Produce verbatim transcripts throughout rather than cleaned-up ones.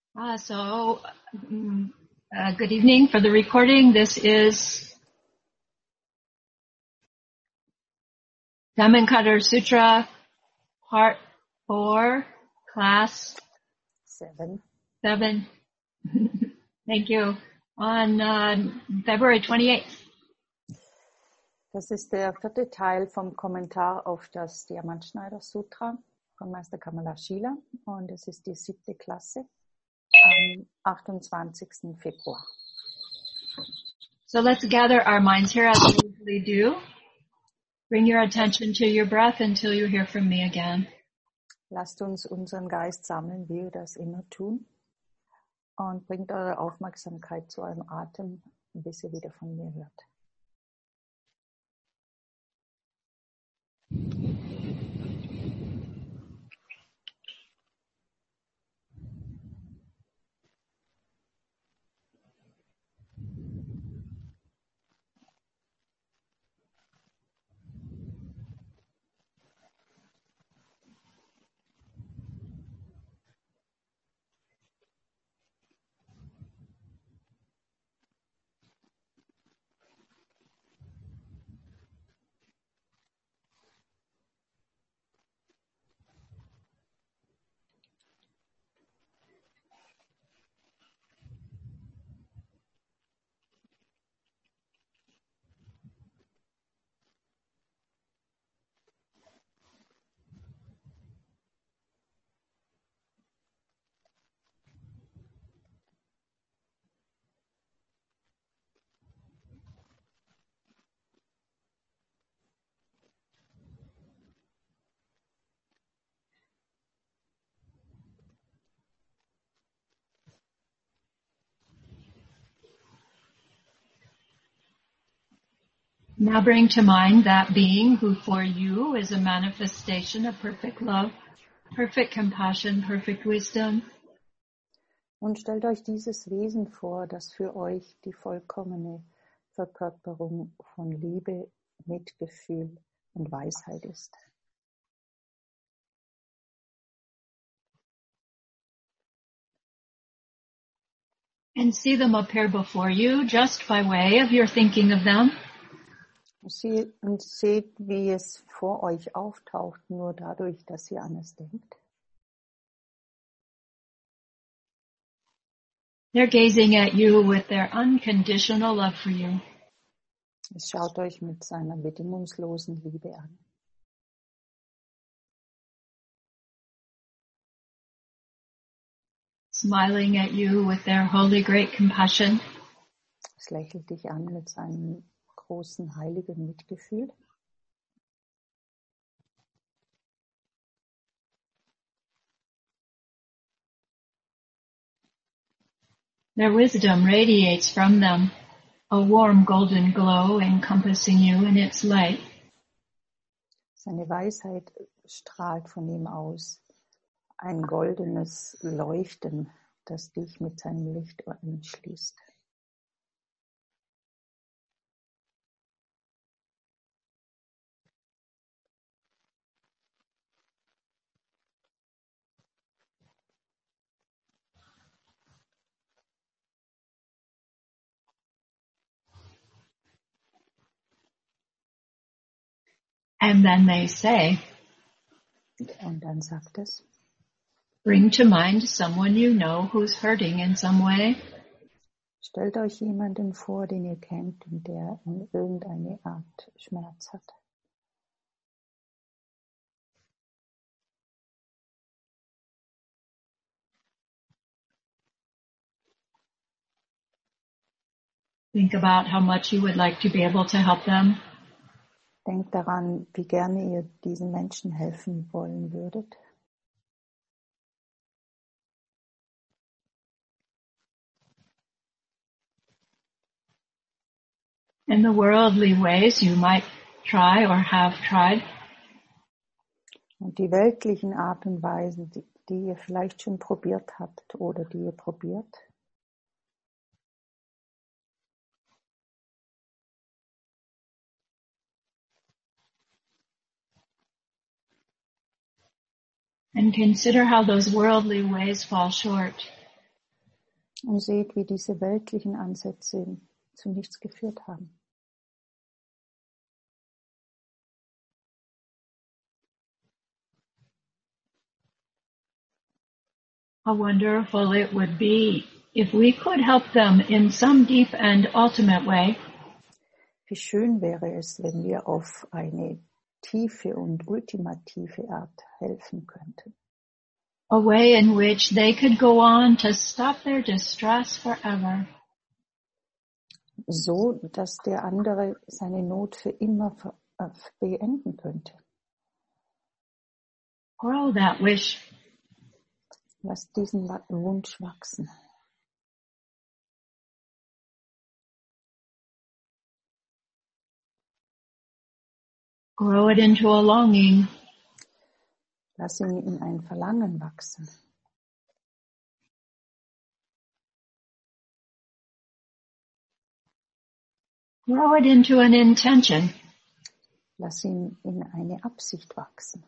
Uh, so, um, uh, good evening for the recording. This is Dhammapada Sutra, Part four, Class Seven. seven. Thank you. On uh, February twenty-eighth. Das ist der vierte Teil vom Kommentar auf das Diamantschneider Sutra von Meister Kamalashila und es ist die siebte Klasse am achtundzwanzigsten Februar. So let's gather our minds here as we usually do. Bring your attention to your breath until you hear from me again. Lasst uns unseren Geist sammeln, wie wir das immer tun, und bringt eure Aufmerksamkeit zu eurem Atem, bis ihr wieder von mir hört. Now bring to mind that being who for you is a manifestation of perfect love, perfect compassion, perfect wisdom. Und stellt euch dieses Wesen vor, das für euch die vollkommene Verkörperung von Liebe, Mitgefühl und Weisheit ist. And see them appear before you just by way of your thinking of them. Sie, und seht, wie es vor euch auftaucht, nur dadurch, dass ihr an es denkt. They're gazing at you with their unconditional love for you. Es schaut euch mit seiner bedingungslosen Liebe an. Smiling at you with their holy great compassion. Es lächelt dich an mit seinem großen heiligen Mitgefühl. Their wisdom radiates from them, a warm golden glow encompassing you in its light. Seine Weisheit strahlt von ihm aus, ein goldenes Leuchten, das dich mit seinem Licht umschließt. And then they say, Und dann sagt es, bring to mind someone you know who's hurting in some way. stellt euch jemanden vor, den ihr kennt und der in irgendeine Art Schmerz hat. Think about how much you would like to be able to help them. Denkt daran, wie gerne ihr diesen Menschen helfen wollen würdet. In the worldly ways you might try or have tried. Und die weltlichen Art und Weisen, die, die ihr vielleicht schon probiert habt oder die ihr probiert. And consider how those worldly ways fall short. Und seht, wie diese weltlichen Ansätze zu nichts geführt haben. How wonderful it would be if we could help them in some deep and ultimate way. Wie schön wäre es, wenn wir auf eine tiefe und ultimative Art helfen könnten. A way in which they could go on to stop their distress forever. So, dass der andere seine Not für immer beenden könnte. Grow that wish. Lass diesen Wunsch wachsen. Grow it into a longing. Lass ihn in ein Verlangen wachsen. Grow it into an intention. Lass ihn in eine Absicht wachsen.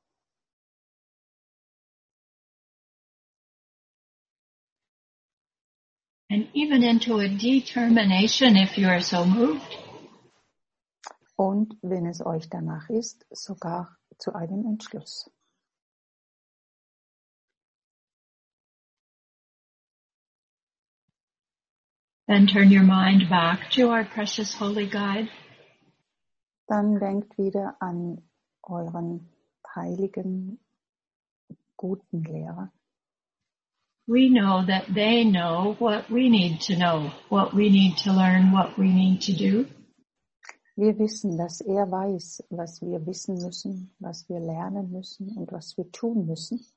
And even into a determination if you are so moved. Und wenn es euch danach ist, sogar zu einem Entschluss. Then turn your mind back to our precious holy guide. Dann denkt wieder an euren heiligen, guten Lehrer. We know that they know what we need to know, what we need to learn, what we need to do. Wir wissen, dass er weiß, was wir wissen müssen, was wir lernen müssen und was wir tun müssen.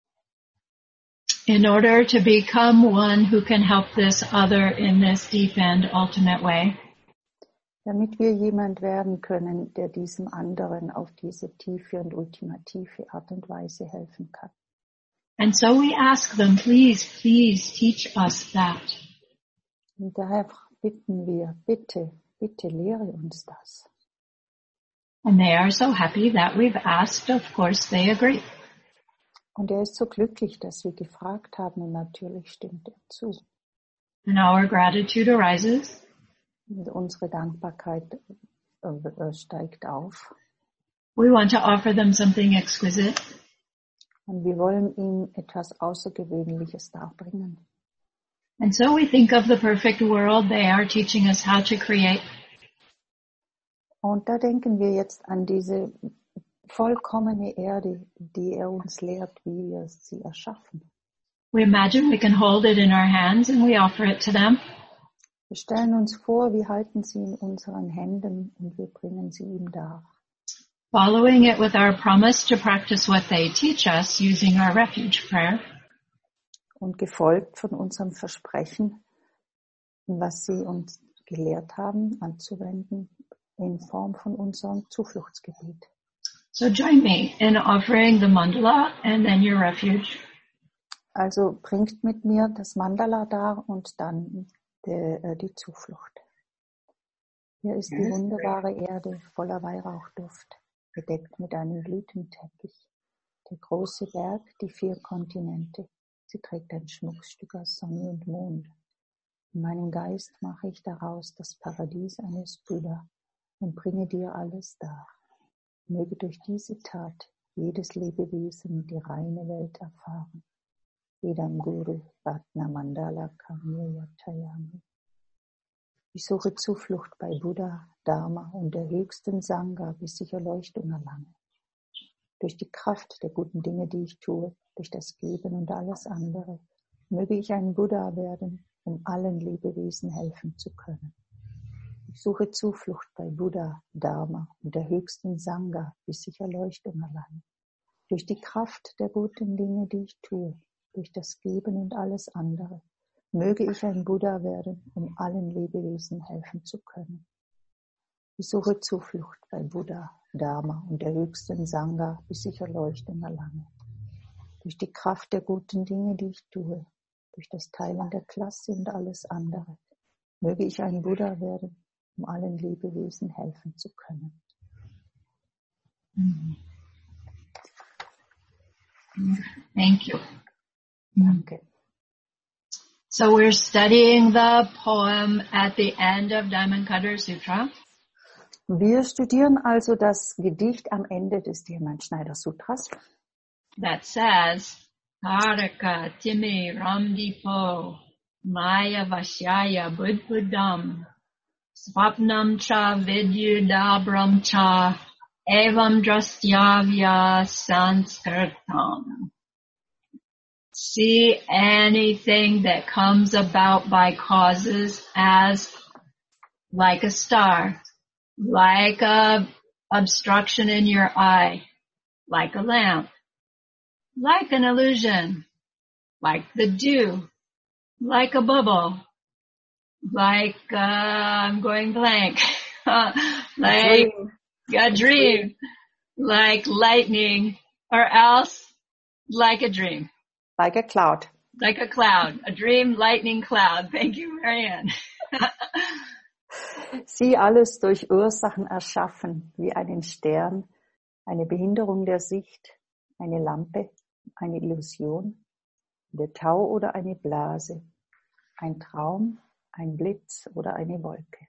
In order to become one who can help this other in this deep and ultimate way. Damit wir jemand werden können, der diesem anderen auf diese tiefe und ultimative Art und Weise helfen kann. And so we ask them, please, please teach us that. Und daher bitten wir, bitte, bitte lehre uns das. And they are so happy that we've asked. Of course, they agree. Und er ist so glücklich, dass wir gefragt haben und natürlich stimmt er zu. And our gratitude arises. Und unsere Dankbarkeit äh, steigt auf. We want to offer them something exquisite. Und wir wollen ihm etwas Außergewöhnliches darbringen. And so we think of the perfect world they are teaching us how to create. Und da denken wir jetzt an diese vollkommene Erde, die er uns lehrt, wie wir sie erschaffen. We imagine we can hold it in our hands and we offer it to them. Wir stellen uns vor, wir halten sie in unseren Händen und wir bringen sie ihm dar. Following it with our promise to practice what they teach us using our refuge prayer. Und gefolgt von unserem Versprechen, was sie uns gelehrt haben, anzuwenden, in Form von unserem Zufluchtsgebet. So join me in offering the mandala and then your refuge. Also bringt mit mir das Mandala dar und dann die, äh, die Zuflucht. Hier ist die wunderbare Erde voller Weihrauchduft, bedeckt mit einem Blütenteppich. Der große Berg, die vier Kontinente. Sie trägt ein Schmuckstück aus Sonne und Mond. In meinem Geist mache ich daraus das Paradies eines Buddha und bringe dir alles dar. Möge durch diese Tat jedes Lebewesen die reine Welt erfahren. Vedam Guru Ratna Mandala Kamyatayami. Ich suche Zuflucht bei Buddha, Dharma und der höchsten Sangha, bis ich Erleuchtung erlange. Durch die Kraft der guten Dinge, die ich tue, durch das Geben und alles andere, möge ich ein Buddha werden, um allen Lebewesen helfen zu können. Ich suche Zuflucht bei Buddha, Dharma und der höchsten Sangha, bis ich Erleuchtung erlange. Durch die Kraft der guten Dinge, die ich tue, durch das Geben und alles andere, möge ich ein Buddha werden, um allen Lebewesen helfen zu können. Ich suche Zuflucht bei Buddha, Dharma und der höchsten Sangha, bis ich Erleuchtung erlange. Durch die Kraft der guten Dinge, die ich tue, durch das Teilen der Klasse und alles andere, möge ich ein Buddha werden, um allen Lebewesen helfen zu können. Thank you. Danke. So we're studying the poem at the end of Diamond Cutter Sutra. Wir studieren also das Gedicht am Ende des Diamantschneider Sutras. That says, Haraka Timi Ramdipo Maya Vashyaya Budbudam Swapnam Cha Vidyudabram Cha Evam Drastyavya Sanskartam. See anything that comes about by causes as like a star, like a obstruction in your eye, like a lamp, like an illusion, like the dew, like a bubble, like, uh, I'm going blank, like a dream, like lightning, or else like a dream. Like a cloud. Like a cloud, a dream, lightning, cloud. Thank you, Marianne. Sie alles durch Ursachen erschaffen, wie einen Stern, eine Behinderung der Sicht, eine Lampe, eine Illusion, der Tau oder eine Blase, ein Traum, ein Blitz oder eine Wolke.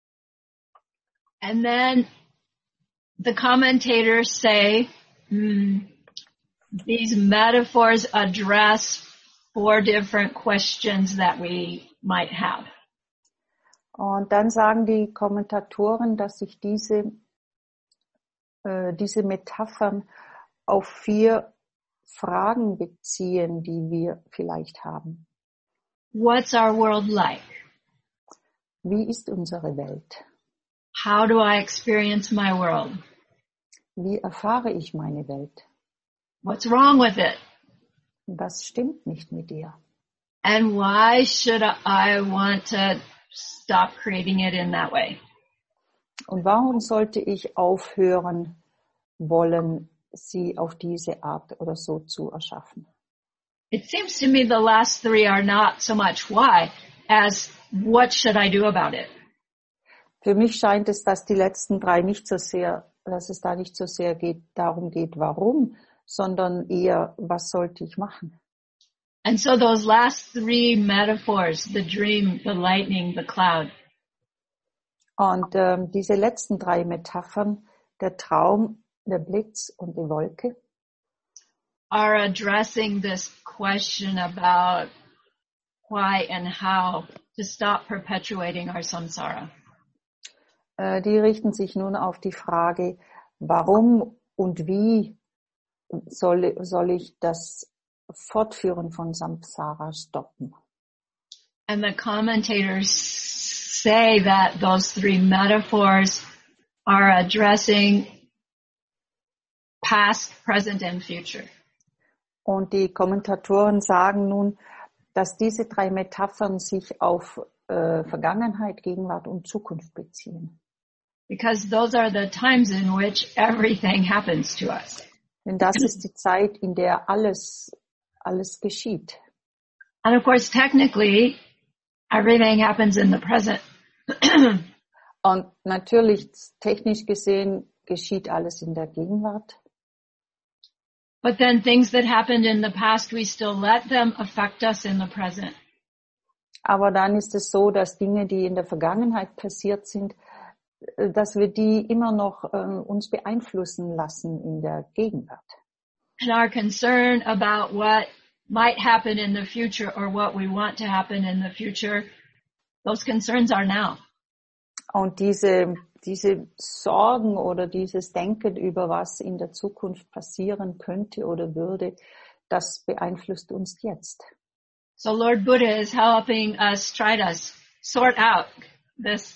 And then the commentators say, hmm, these metaphors address four different questions that we might have. Und dann sagen die Kommentatoren, dass sich diese, äh, diese Metaphern auf vier Fragen beziehen, die wir vielleicht haben. What's our world like? Wie ist unsere Welt? How do I experience my world? Wie erfahre ich meine Welt? What's wrong with it? Was stimmt nicht mit ihr? And why should I want to stop creating it in that way? Und warum sollte ich aufhören wollen, sie auf diese Art oder so zu erschaffen? It seems to me the last three are not so much why as what should I do about it? Für mich scheint es, dass die letzten drei nicht so sehr, dass es da nicht so sehr geht, darum geht, warum, sondern eher, was sollte ich machen? And so those last three metaphors, the dream, the lightning, the cloud. Und ähm, diese letzten drei Metaphern, der Traum, der Blitz und die Wolke, are addressing this question about why and how to stop perpetuating our samsara. äh, die richten sich nun auf die Frage, warum und wie soll, soll ich das Fortführen von Samsara stoppen? And the commentators say that those three metaphors are addressing past, present, and future. Und die Kommentatoren sagen nun, dass diese drei Metaphern sich auf äh, Vergangenheit, Gegenwart und Zukunft beziehen. Because those are the times in which everything happens to us. Denn das ist die Zeit, in der alles, alles geschieht. And of course, technically, everything happens in the present. Und natürlich, technisch gesehen, geschieht alles in der Gegenwart. But then things that happened in the past, we still let them affect us in the present. Aber dann ist es so, dass Dinge, die in der Vergangenheit passiert sind, dass wir die immer noch äh, uns beeinflussen lassen in der Gegenwart. And our concern about what might happen in the future or what we want to happen in the future, those concerns are now. Und diese, diese Sorgen oder dieses Denken über was in der Zukunft passieren könnte oder würde, das beeinflusst uns jetzt. So Lord Buddha is helping us try to sort out this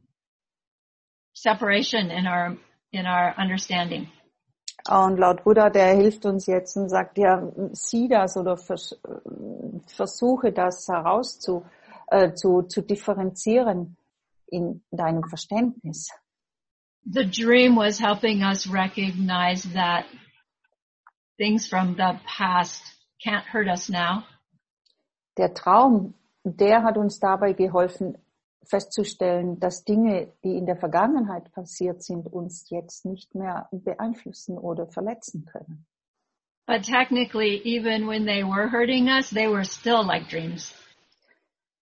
separation in our, in our understanding. Und laut Buddha, der hilft uns jetzt und sagt, ja, sieh das oder vers- versuche das heraus zu, äh, zu, zu differenzieren in deinem Verständnis. The dream was helping us recognize that things from the past can't hurt us now. Der Traum, der hat uns dabei geholfen, festzustellen, dass Dinge, die in der Vergangenheit passiert sind, uns jetzt nicht mehr beeinflussen oder verletzen können. But technically, even when they were hurting us, they were still like dreams.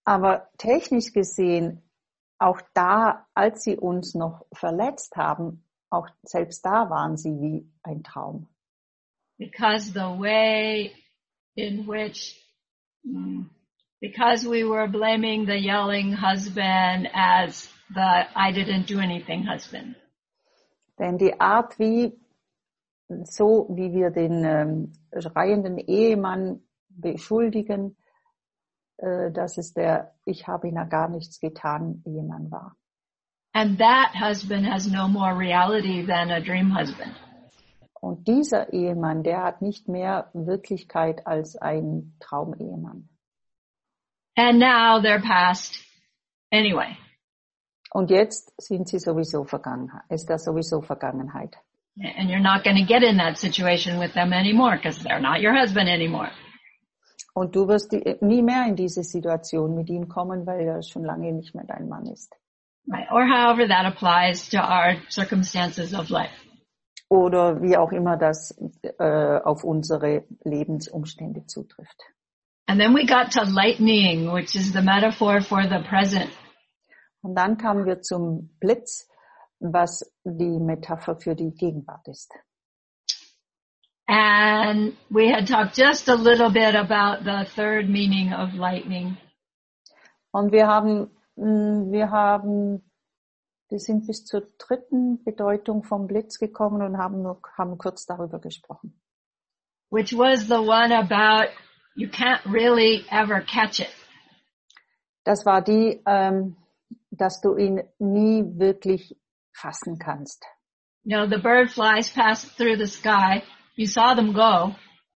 Aber technisch gesehen, auch da, als sie uns noch verletzt haben, auch selbst da waren sie wie ein Traum. Because the way in which, because we were blaming the yelling husband as the I didn't do anything husband. Denn die Art, wie, so wie wir den ähm, schreienden Ehemann beschuldigen, äh, dass es der Ich habe ihn ja gar nichts getan Ehemann war. And that husband has no more reality than a dream husband. Und dieser Ehemann, der hat nicht mehr Wirklichkeit als ein Traumehemann. And now they're past anyway. Und jetzt sind sie sowieso Vergangenheit, ist das sowieso Vergangenheit. And you're not going to get in that situation with them anymore because they're not your husband anymore. Und du wirst die, nie mehr in diese Situation mit ihm kommen, weil er schon lange nicht mehr dein Mann ist. Right. Or however that applies to our circumstances of life. Oder wie auch immer das äh, auf unsere Lebensumstände zutrifft. And then we got to lightning, which is the metaphor for the present. Und dann kamen wir zum Blitz, was die Metapher für die Gegenwart ist. And we had talked just a little bit about the third meaning of lightning. Und wir haben, wir haben, wir sind bis zur dritten Bedeutung vom Blitz gekommen und haben nur, haben kurz darüber gesprochen. Which was the one about you can't really ever catch it. Das war die, ähm, dass du ihn nie wirklich fassen kannst. You know, the bird flies past through the sky. You saw them go.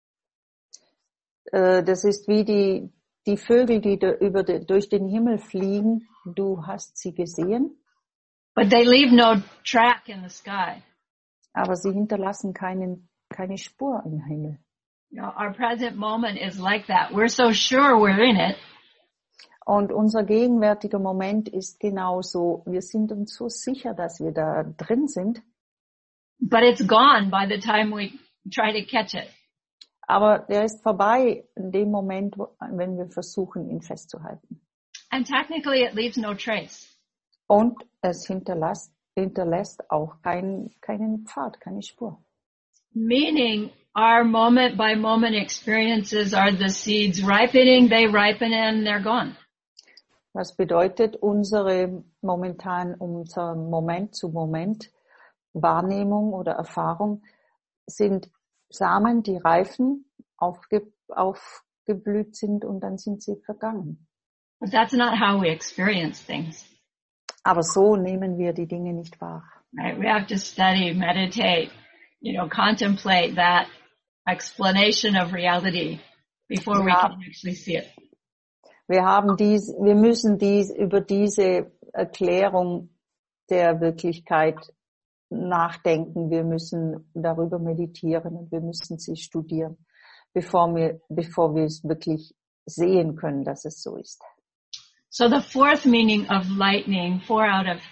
Äh, das ist wie die, die Vögel, die da über de, durch den Himmel fliegen. Du hast sie gesehen. But they leave no track in the sky. Aber sie hinterlassen keinen, keine Spur im Himmel. You know, our present moment is like that. We're so sure we're in it. Und unser gegenwärtiger Moment ist genauso. Wir sind uns so sicher, dass wir da drin sind. But it's gone by the time we try to catch it. Aber der ist vorbei in dem Moment, wo, wenn wir versuchen, ihn festzuhalten. And technically it leaves no trace. Und es hinterlässt, hinterlässt auch kein, keinen Pfad, keine Spur. Meaning our moment by moment experiences are the seeds ripening, they ripen and they're gone. Was bedeutet unsere momentan, unser Moment zu Moment Wahrnehmung oder Erfahrung sind Samen, die reifen, aufge, aufgeblüht sind und dann sind sie vergangen. But that's not how we experience things. Aber so nehmen wir die Dinge nicht wahr. Right? We have to study, meditate, you know, contemplate that explanation of reality before ja. we can actually see it. Wir haben dies, wir müssen dies über diese Erklärung der Wirklichkeit nachdenken. Wir müssen darüber meditieren und wir müssen sie studieren, bevor wir, bevor wir es wirklich sehen können, dass es so ist. So the fourth meaning of lightning, four out of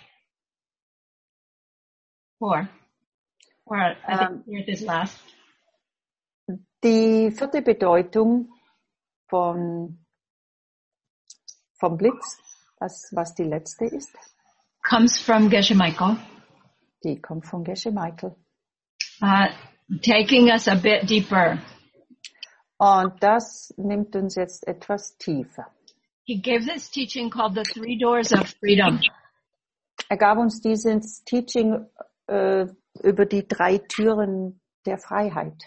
four, or I think fourth is last. Die vierte Bedeutung von vom Blitz, was, was die letzte ist, comes from Geshe Michael. Die kommt von Geshe Michael. Uh, taking us a bit deeper. Und das nimmt uns jetzt etwas tiefer. He gave this teaching called the Three Doors of Freedom. Er gab uns dieses Teaching äh, über die drei Türen der Freiheit.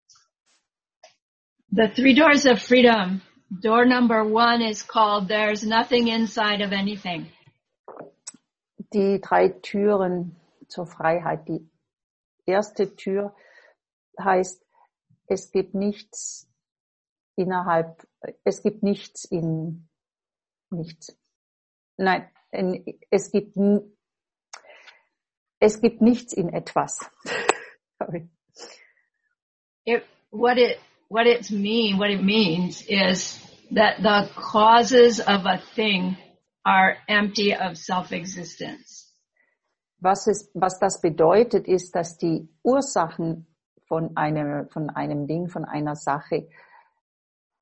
The Three Doors of Freedom. Door number one is called There's Nothing Inside of Anything. Die drei Türen zur Freiheit. Die erste Tür heißt, es gibt nichts innerhalb, es gibt nichts in nichts. Nein, in, es gibt es gibt nichts in etwas. Sorry. It, what it what it mean what it means is that the causes of a thing are empty of self-existence. Was es, was das bedeutet, ist, dass die Ursachen von einem, von einem Ding, von einer Sache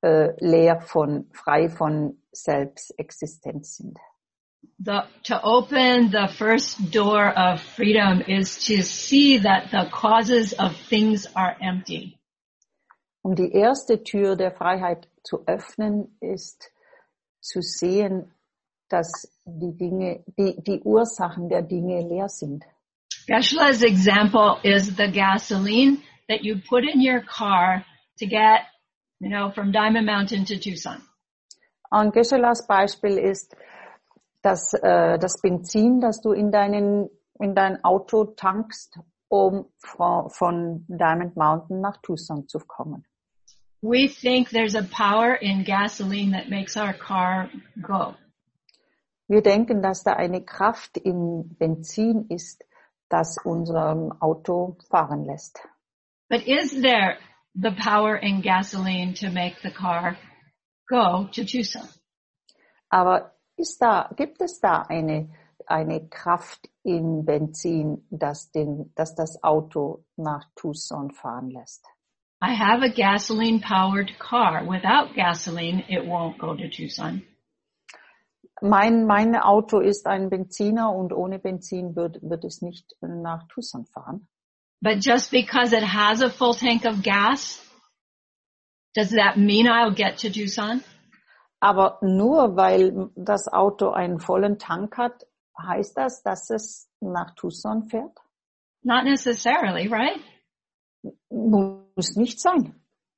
äh, leer von, frei von Selbstexistenz sind. The, to open the first door of freedom is to see that the causes of things are empty. Um die erste Tür der Freiheit zu öffnen, ist zu sehen, dass die Dinge, die, die Ursachen der Dinge leer sind. Geshe-la's example is the gasoline that you put in your car to get, you know, from Diamond Mountain to Tucson. Und Geshe-las Beispiel ist das, äh, das Benzin, das du in deinen, in dein Auto tankst, um von, von Diamond Mountain nach Tucson zu kommen. We think there's a power in gasoline that makes our car go. Wir denken, dass da eine Kraft im Benzin ist, das unser Auto fahren lässt. But is there the power in gasoline to make the car go to Tucson? Aber ist da, gibt es da eine, eine Kraft im Benzin, das, den, das das Auto nach Tucson fahren lässt? I have a gasoline-powered car. Without gasoline, it won't go to Tucson. Mein, mein Auto ist ein Benziner und ohne Benzin wird, wird es nicht nach Tucson fahren. But just because it has a full tank of gas, does that mean I'll get to Tucson? Aber nur weil das Auto einen vollen Tank hat, heißt das, dass es nach Tucson fährt? Not necessarily, right? Muss nicht sein.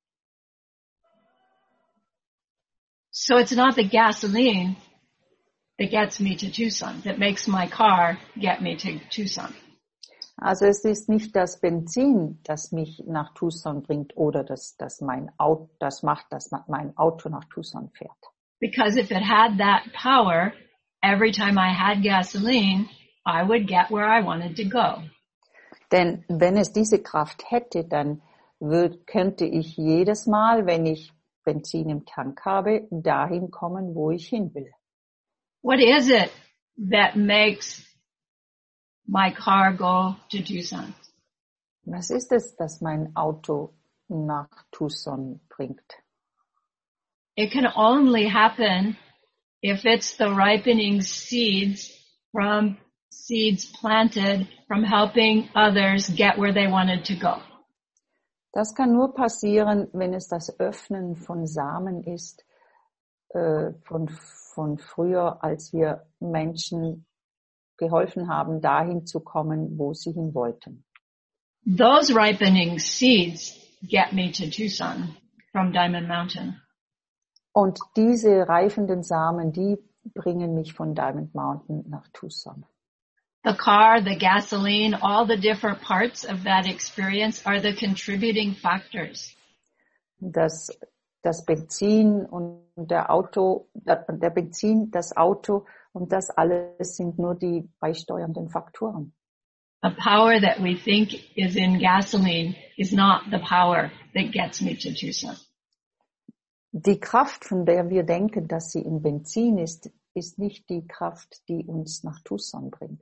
So it's not the gasoline that gets me to Tucson, that makes my car get me to Tucson. Also es ist nicht das Benzin, das mich nach Tucson bringt oder das, das mein Auto, das macht, dass mein Auto nach Tucson fährt. Because if it had that power, every time I had gasoline, I would get where I wanted to go. Denn wenn es diese Kraft hätte, dann würd, könnte ich jedes Mal, wenn ich Benzin im Tank habe, dahin kommen, wo ich hin will. What is it that makes my car go to Tucson? Was ist es, das mein Auto nach Tucson bringt? It can only happen if it's the ripening seeds from seeds planted from helping others get where they wanted to go. Das kann nur passieren, wenn es das Öffnen von Samen ist, äh, von, von früher, als wir Menschen geholfen haben, dahin zu kommen, wo sie hin wollten. Those ripening seeds get me to Tucson from Diamond Mountain. Und diese reifenden Samen, die bringen mich von Diamond Mountain nach Tucson. The car, the gasoline, all the different parts of that experience are the contributing factors. Das, das Benzin und der Auto, der Benzin, das Auto und das alles sind nur die beisteuernden Faktoren. A power that we think is in gasoline is not the power that gets me to Tucson. Die Kraft, von der wir denken, dass sie in Benzin ist, ist nicht die Kraft, die uns nach Tucson bringt.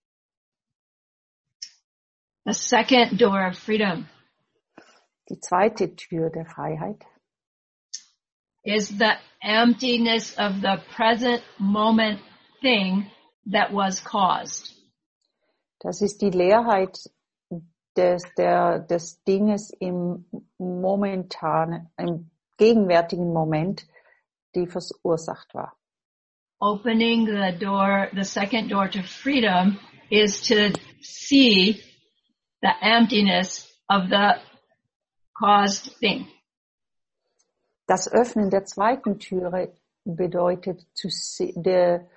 The second door of freedom Die zweite Tür der Freiheit is the emptiness of the present moment thing that was caused. Das ist die Leerheit des, der, des Dinges im momentanen, im gegenwärtigen Moment, die verursacht war. Opening the door, the second door to freedom is to see the emptiness of the caused thing. Das Öffnen der zweiten Türe bedeutet zu se- der,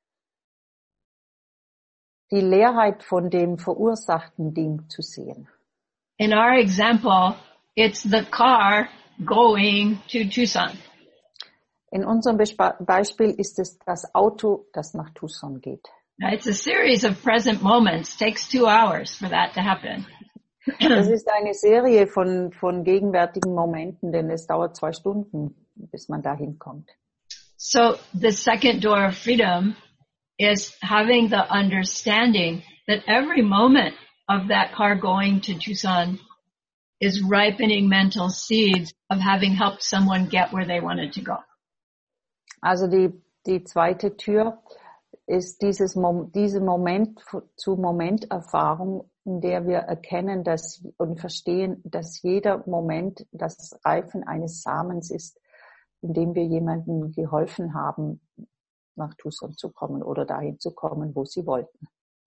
die Leerheit von dem verursachten Ding zu sehen. In our example, it's the car going to Tucson. In unserem Bespa- Beispiel ist es das Auto, das nach Tucson geht. Now, it's a series of present moments. It takes two hours for that to happen. Das ist eine Serie von, von gegenwärtigen Momenten, denn es dauert zwei Stunden, bis man dahin kommt. So the second door of freedom is having the understanding that every moment of that car going to Tucson is ripening mental seeds of having helped someone get where they wanted to go. Also die, die zweite Tür ist dieses Mom- diese Moment zu Momenterfahrung, in der wir erkennen, dass und verstehen, dass jeder Moment das Reifen eines Samens ist, in dem wir jemandem geholfen haben, nach Tucson zu kommen oder dahin zu kommen, wo sie wollten.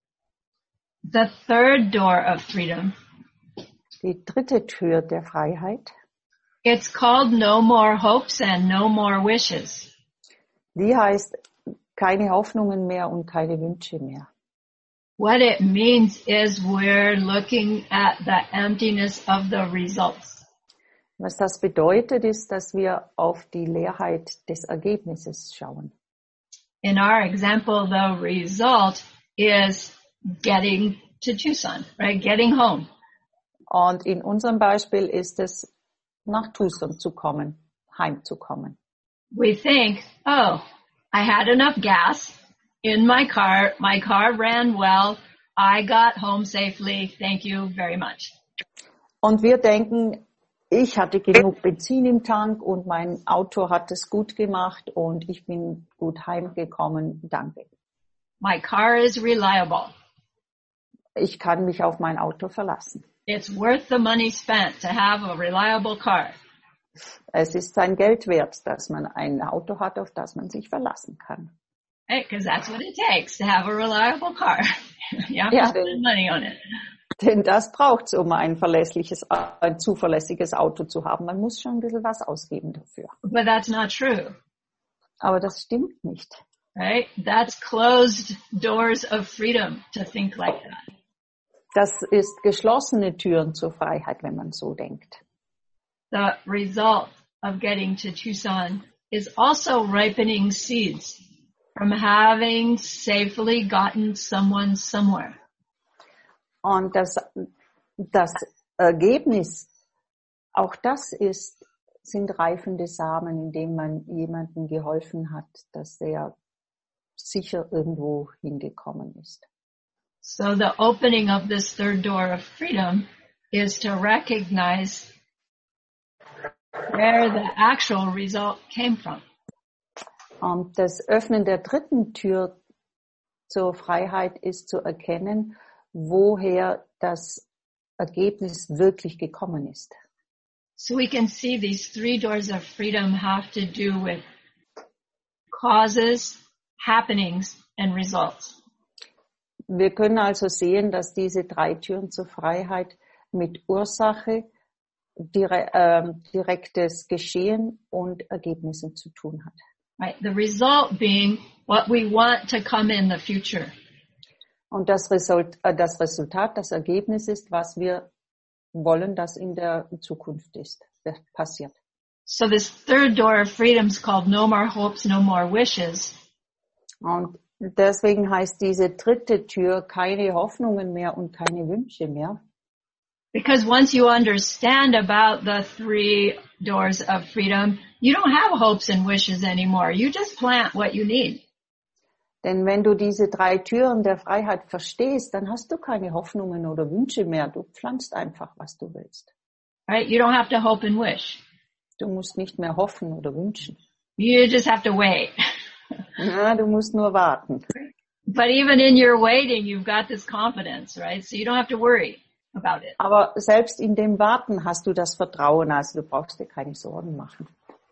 The third door of freedom, Die dritte Tür der Freiheit, it's called no more hopes and no more wishes. die heißt keine Hoffnungen mehr und keine Wünsche mehr. What it means is we're looking at the emptiness of the results. Was das bedeutet, ist, dass wir auf die Leerheit des Ergebnisses schauen. In our example, the result is getting to Tucson, right? Getting home. Und in unserem Beispiel ist es, nach Tucson zu kommen, heimzukommen. We think, oh, I had enough gas in my car. My car ran well. I got home safely. Thank you very much. Und wir denken, ich hatte genug Benzin im Tank und mein Auto hat es gut gemacht und ich bin gut heimgekommen. Danke. My car is reliable. Ich kann mich auf mein Auto verlassen. It's worth the money spent to have a reliable car. Es ist sein Geld wert, dass man ein Auto hat, auf das man sich verlassen kann. Right? Because that's what it takes to have a reliable car. You have Ja, to spend money on it. Denn das braucht's, um ein verlässliches, ein zuverlässiges Auto zu haben. Man muss schon ein bisschen was ausgeben dafür. But that's not true. Aber das stimmt nicht. Right? That's closed doors of freedom to think like that. Das ist geschlossene Türen zur Freiheit, wenn man so denkt. The result of getting to Tucson is also ripening seeds from having safely gotten someone somewhere. Und das, das Ergebnis, auch das ist, sind reifende Samen, indem man jemandem geholfen hat, dass er sicher irgendwo hingekommen ist. So the opening of this third door of freedom is to recognize where the actual result came from. Und das Öffnen der dritten Tür zur Freiheit ist zu erkennen, woher das Ergebnis wirklich gekommen ist. So we can see these three doors of freedom have to do with causes, happenings, and results. Wir können also sehen, dass diese drei Türen zur Freiheit mit Ursache, dire, äh, direktes Geschehen und Ergebnissen zu tun hat. Right? The result being what we want to come in the future. Und das, Result, äh, das Resultat, das Ergebnis ist, was wir wollen, dass in der Zukunft ist, das passiert. So this third door of freedom is called no more hopes, no more wishes. Und deswegen heißt diese dritte Tür keine Hoffnungen mehr und keine Wünsche mehr. Because once you understand about the three doors of freedom, you don't have hopes and wishes anymore. You just plant what you need. Denn wenn du diese drei Türen der Freiheit verstehst, dann hast du keine Hoffnungen oder Wünsche mehr. Du pflanzt einfach, was du willst. Right? You don't have to hope and wish. Du musst nicht mehr hoffen oder wünschen. You just have to wait. Ja, du musst nur warten. But even in your waiting, you've got this confidence, right? So you don't have to worry about it. Aber selbst in dem Warten hast du das Vertrauen, also du brauchst dir keine Sorgen machen.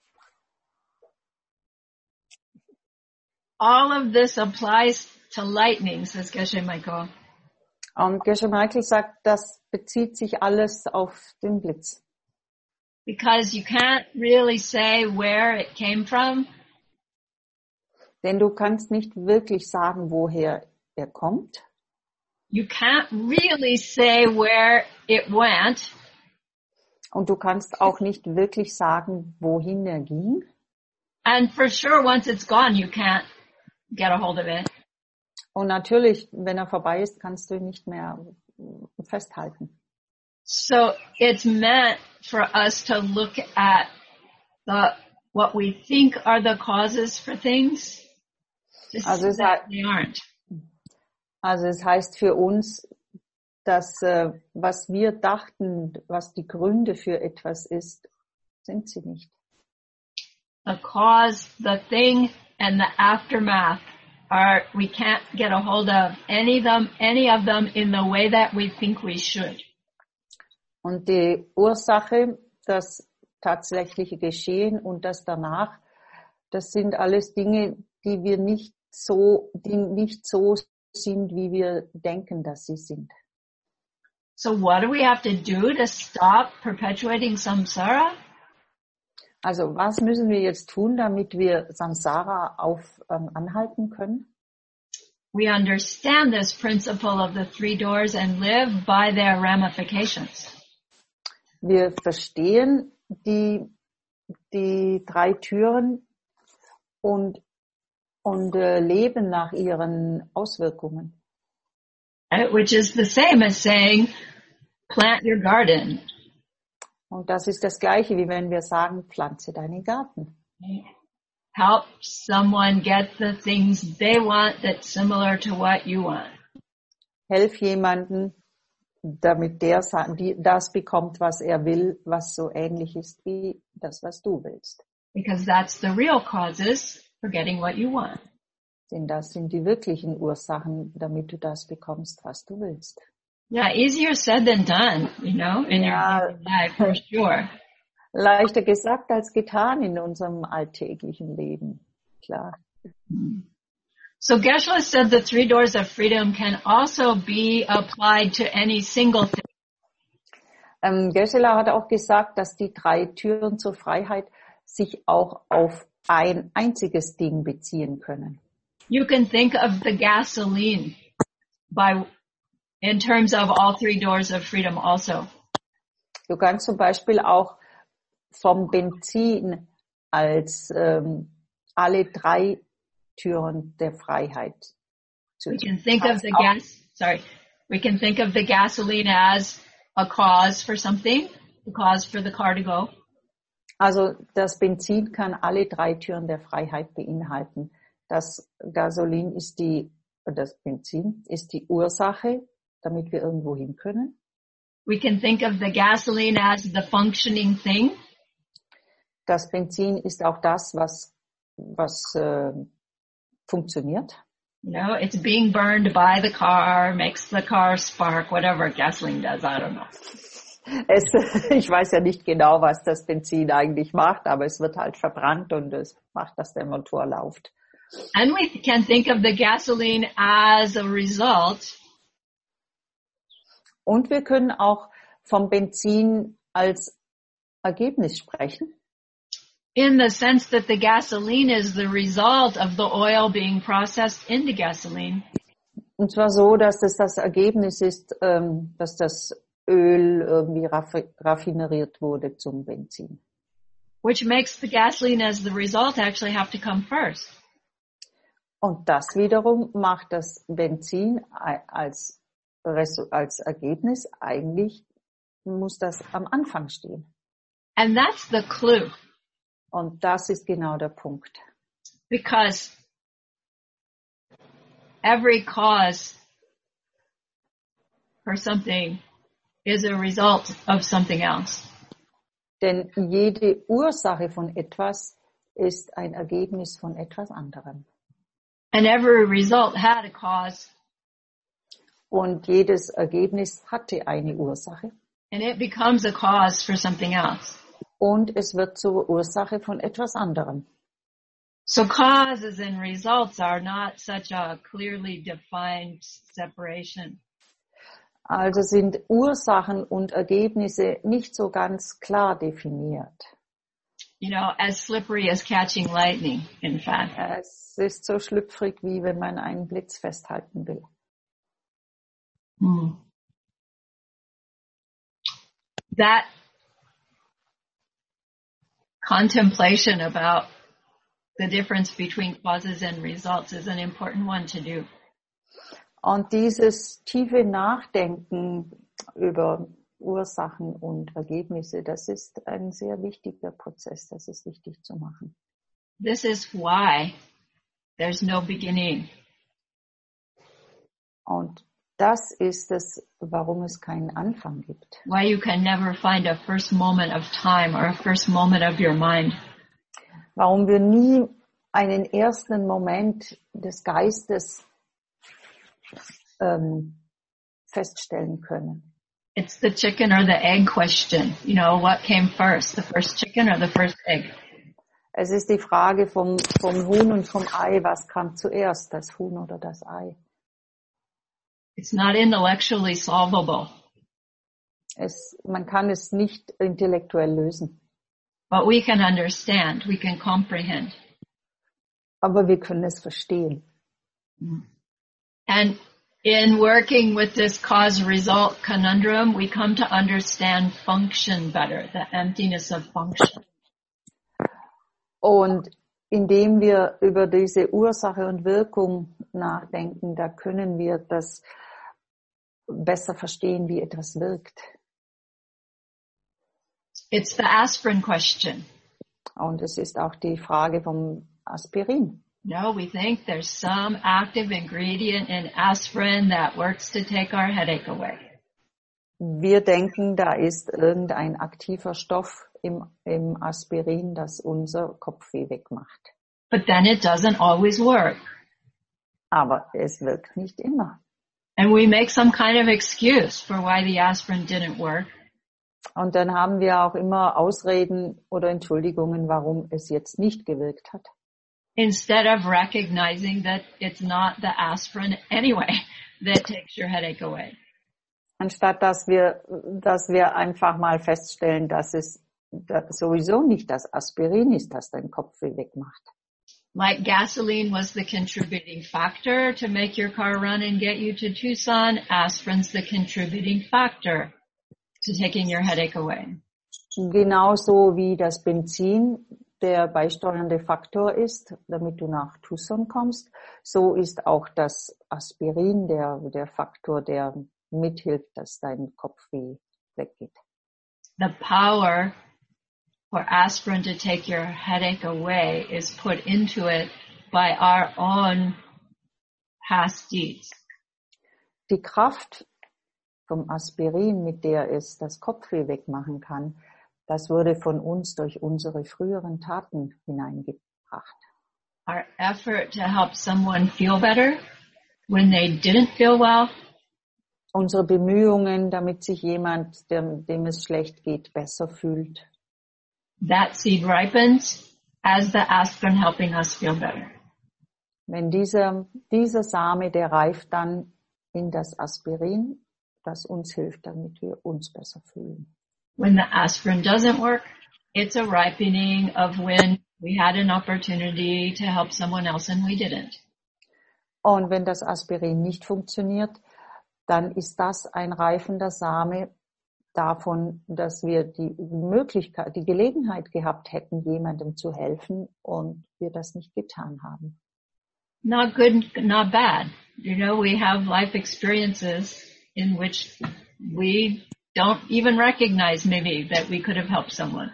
All of this applies to lightning, says Geshe Michael. Und Geshe Michael sagt, das bezieht sich alles auf den Blitz. Because you can't really say where it came from. Denn du kannst nicht wirklich sagen, woher er kommt. You can't really say where it went. Und du kannst auch nicht wirklich sagen, wohin er ging. And for sure, once it's gone, you can't get a hold of it. Und natürlich, wenn er vorbei ist, kannst du ihn nicht mehr festhalten. So it's meant for us to look at the what we think are the causes for things. Also es, he- They aren't. also es heißt für uns, dass äh, was wir dachten, was die Gründe für etwas ist, sind sie nicht. The cause, the thing, and the aftermath are, we can't get a hold of any of them, any of them in the way that we think we should. Und die Ursache, das tatsächliche Geschehen und das danach, das sind alles Dinge, die wir nicht so, die nicht so sind, wie wir denken, dass sie sind. So what do we have to do to stop perpetuating samsara? Also was müssen wir jetzt tun, damit wir Samsara auf, ähm, anhalten können? We understand this principle of the three doors and live by their ramifications. Wir verstehen die, die drei Türen und, und äh, leben nach ihren Auswirkungen. Right? Which is the same as saying, plant your garden. Und das ist das Gleiche, wie wenn wir sagen, pflanze deinen Garten. Help someone get the things they want that's similar to what you want. Helf jemanden, damit der die, das bekommt, was er will, was so ähnlich ist wie das, was du willst. Because that's the real causes for getting what you want. Denn das sind die wirklichen Ursachen, damit du das bekommst, was du willst. Yeah, easier said than done, you know, in Ja, your life, for sure. Leichter gesagt als getan in unserem alltäglichen Leben, klar. So Geshe-la said the three doors of freedom can also be applied to any single thing. Ähm, Geshe-la hat auch gesagt, dass die drei Türen zur Freiheit sich auch auf ein einziges Ding beziehen können. You can think of the gasoline by in terms of all three doors of freedom also. Du kannst zum Beispiel auch vom Benzin als ähm, alle drei Türen der Freiheit zu We can think of the gas, sorry, we can think of the gasoline as a cause for something, a cause for the car to go. Also das Benzin kann alle drei Türen der Freiheit beinhalten. Das Gasolin ist die, das Benzin ist die Ursache, damit wir irgendwo hin können. We can think of the gasoline as the functioning thing. Das Benzin ist auch das, was, was äh, funktioniert. You know, it's being burned by the car, makes the car spark, whatever gasoline does, I don't know. Es, ich weiß ja nicht genau, was das Benzin eigentlich macht, aber es wird halt verbrannt und es macht, dass der Motor läuft. And we can think of the gasoline as a result. Und wir können auch vom Benzin als Ergebnis sprechen. In the sense that the gasoline is the result of the oil being processed into gasoline. Und zwar so, dass es das Ergebnis ist, ähm, dass das Öl irgendwie raffi- raffineriert wurde zum Benzin. Which makes the gasoline as the result actually have to come first. Und das wiederum macht das Benzin als, als Ergebnis, eigentlich muss das am Anfang stehen. And that's the clue. Und das ist genau der Punkt. Because every cause for something is a result of something else. Denn jede Ursache von etwas ist ein Ergebnis von etwas anderem. And every result had a cause. Und jedes Ergebnis hatte eine Ursache. And it becomes a cause for something else. Und es wird zur Ursache von etwas anderem. So causes and results are not such a clearly defined separation. Also sind Ursachen und Ergebnisse nicht so ganz klar definiert. You know, as slippery as catching lightning, in fact. Es ist so schlüpfrig, wie wenn man einen Blitz festhalten will. Hmm. That contemplation about the difference between causes and results is an important one to do. Und dieses tiefe Nachdenken über Ursachen und Ergebnisse, das ist ein sehr wichtiger Prozess, das ist wichtig zu machen. This is why there's no beginning. Und das ist es, warum es keinen Anfang gibt. Why you can never find a first moment of time or a first moment of your mind. Warum wir nie einen ersten Moment des Geistes ähm, feststellen können. It's the chicken or the egg question. You know, what came first, the first chicken or the first egg? Es ist die Frage vom, vom Huhn und vom Ei, was kam zuerst, das Huhn oder das Ei? It's not intellectually solvable. Es, man kann es nicht intellektuell lösen. But we can understand, we can comprehend. Aber wir können es verstehen. And in working with this cause-result conundrum, we come to understand function better, the emptiness of function. Und indem wir über diese Ursache und Wirkung nachdenken, da können wir das besser verstehen, wie etwas wirkt. It's the aspirin question. Und es ist auch die Frage vom Aspirin. No, we think there's some active ingredient in aspirin that works to take our headache away. Wir denken, da ist irgendein aktiver Stoff im, im Aspirin, das unser Kopfweh wegmacht. But then it doesn't always work. Aber es wirkt nicht immer. And we make some kind of excuse for why the aspirin didn't work. Und dann haben wir auch immer Ausreden oder Entschuldigungen, warum es jetzt nicht gewirkt hat. Instead of recognizing that it's not the aspirin anyway that takes your headache away. Anstatt dass wir, dass wir einfach mal feststellen, dass es sowieso nicht das Aspirin ist, das dein Kopfweh wegmacht. Like gasoline was the contributing factor to make your car run and get you to Tucson, aspirin's the contributing factor to taking your headache away. Genauso wie das Benzin der beisteuernde Faktor ist, damit du nach Tucson kommst, so ist auch das Aspirin der, der Faktor, der mithilft, dass dein Kopfweh weggeht. The power for aspirin to take your headache away is put into it by our own past deeds. Die Kraft vom Aspirin, mit der es das Kopfweh wegmachen kann, das wurde von uns durch unsere früheren Taten hineingebracht. Our effort to help someone feel better when they didn't feel well. Unsere Bemühungen, damit sich jemand, dem, dem es schlecht geht, besser fühlt. That seed ripens as the aspirin helping us feel better. Wenn dieser, dieser Same, der reift dann in das Aspirin, das uns hilft, damit wir uns besser fühlen. When the aspirin doesn't work, it's a ripening of when we had an opportunity to help someone else and we didn't. Und wenn das Aspirin nicht funktioniert, dann ist das ein reifender Same davon, dass wir die Möglichkeit, die Gelegenheit gehabt hätten, jemandem zu helfen und wir das nicht getan haben. Not good, not bad. You know, we have life experiences in which we don't even recognize maybe that we could have helped someone.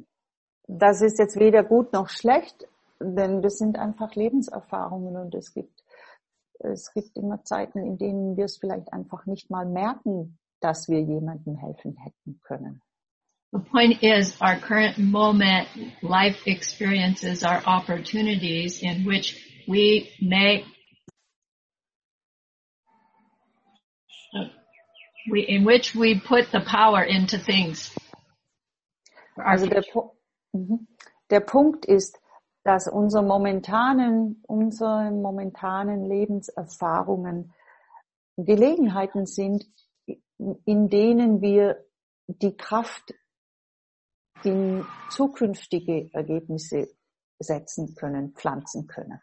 Das ist jetzt weder gut noch schlecht, denn das sind einfach Lebenserfahrungen und es gibt, es gibt immer Zeiten, in denen wir es vielleicht einfach nicht mal merken, dass wir jemandem helfen hätten können. The point is, our current moment life experiences are opportunities in which we make We, in which we put the power into things. Also der, der Punkt ist, dass unsere momentanen, unsere momentanen Lebenserfahrungen Gelegenheiten sind, in denen wir die Kraft in zukünftige Ergebnisse setzen können, pflanzen können.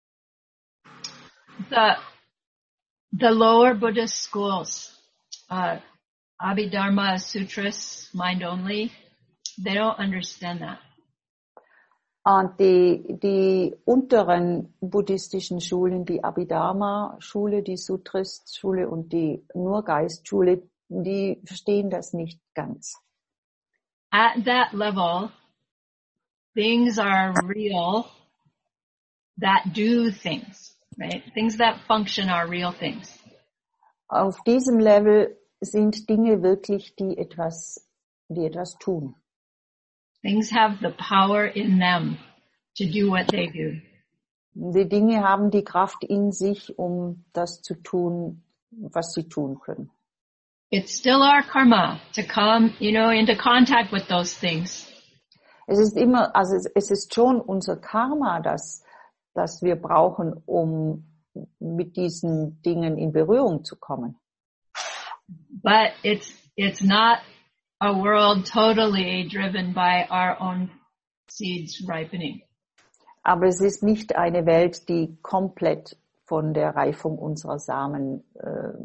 The, the lower Buddhist schools, Uh, Abhidharma Sutras, mind only, they don't understand that. Und die, die unteren buddhistischen Schulen, die Abhidharma-Schule, die Sutras-Schule und die Nur-Geist-Schule, die verstehen das nicht ganz. At that level, things are real that do things, right? Things that function are real things. Auf diesem Level sind Dinge wirklich, die etwas, die etwas tun. Things have the power in them to do what they do. Die Dinge haben die Kraft in sich, um das zu tun, was sie tun können. It's still our karma to come, you know, into contact with those things. Es ist immer, also es, es ist schon unser Karma, das, das wir brauchen, um mit diesen Dingen in Berührung zu kommen. But it's, it's not a world totally driven by our own seeds ripening. Aber es ist nicht eine Welt, die komplett von der Reifung unserer Samen äh,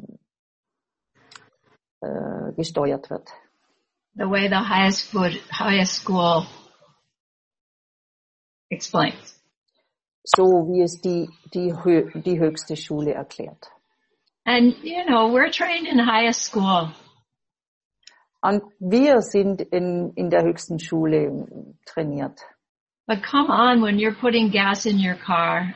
äh, gesteuert wird. The way the highest, food, highest school explains. So wie es die, die, hö- die höchste Schule erklärt. And, you know, we're trained in highest school. Und wir sind in, in der höchsten Schule trainiert. But come on, when you're putting gas in your car,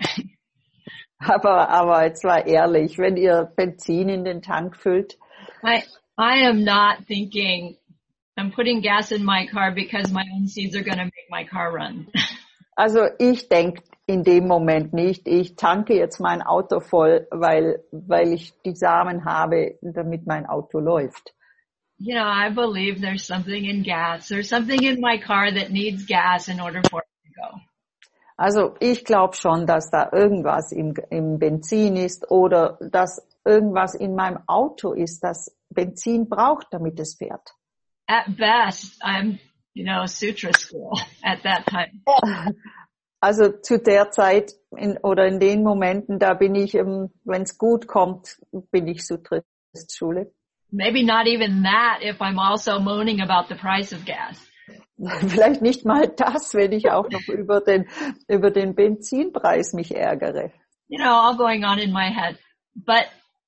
Aber, aber jetzt mal ehrlich, wenn ihr Benzin in den Tank füllt, I, I am not thinking I'm putting gas in my car because my own seeds are going to make my car run. also ich denke in dem Moment nicht, ich tanke jetzt mein Auto voll, weil, weil ich die Samen habe, damit mein Auto läuft. You know, I believe there's something in gas. There's something in my car that needs gas in order for it to go. Also ich glaube schon, dass da irgendwas im, im Benzin ist oder dass irgendwas in meinem Auto ist, das Benzin braucht, damit es fährt. At best, I'm, you know, Sutra school at that time. Also zu der Zeit in, oder in den Momenten, da bin ich, wenn es gut kommt, bin ich Sutrist-Schule. Maybe not even that if I'm also moaning about the price of gas. Vielleicht nicht mal das, wenn ich auch noch über den, über den Benzinpreis mich ärgere. You know, all going on in my head. But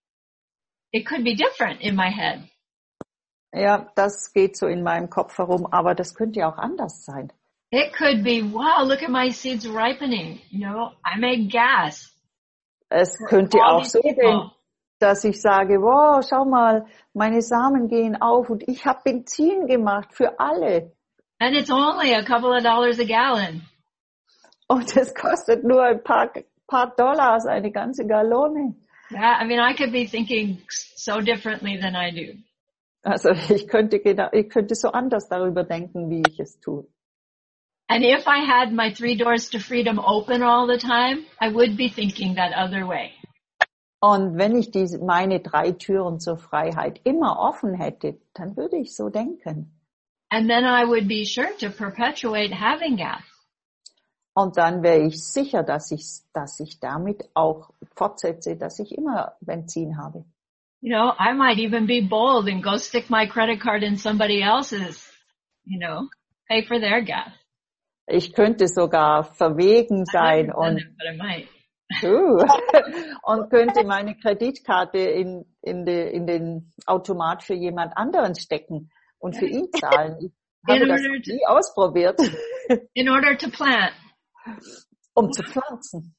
it could be different in my head. Ja, das geht so in meinem Kopf herum, aber das könnte ja auch anders sein. It could be, wow, look at my seeds ripening. You know, I make gas. Es könnte All auch these so people. gehen, dass ich sage, wow, schau mal, meine Samen gehen auf und ich habe Benzin gemacht für alle. And it's only a couple of dollars a gallon. Und es kostet nur ein paar, paar Dollars, eine ganze Gallone. Yeah, I mean, I could be thinking so differently than I do. Also ich könnte, genau, ich könnte so anders darüber denken, wie ich es tue. And if I had my three doors to freedom open all the time, I would be thinking that other way. Und wenn ich diese, meine drei Türen zur Freiheit immer offen hätte, dann würde ich so denken. And then I would be sure to perpetuate having gas. Und dann wäre ich sicher, dass ich, dass ich damit auch fortsetze, dass ich immer Benzin habe. You know, I might even be bold and go stick my credit card in somebody else's, you know, pay for their gas. Ich könnte sogar verwegen sein und, it, but I might. uh, und könnte meine Kreditkarte in, in, de, in den Automat für jemand anderen stecken und für ihn zahlen. Ich habe das noch nie ausprobiert. In order to plant. Um zu pflanzen.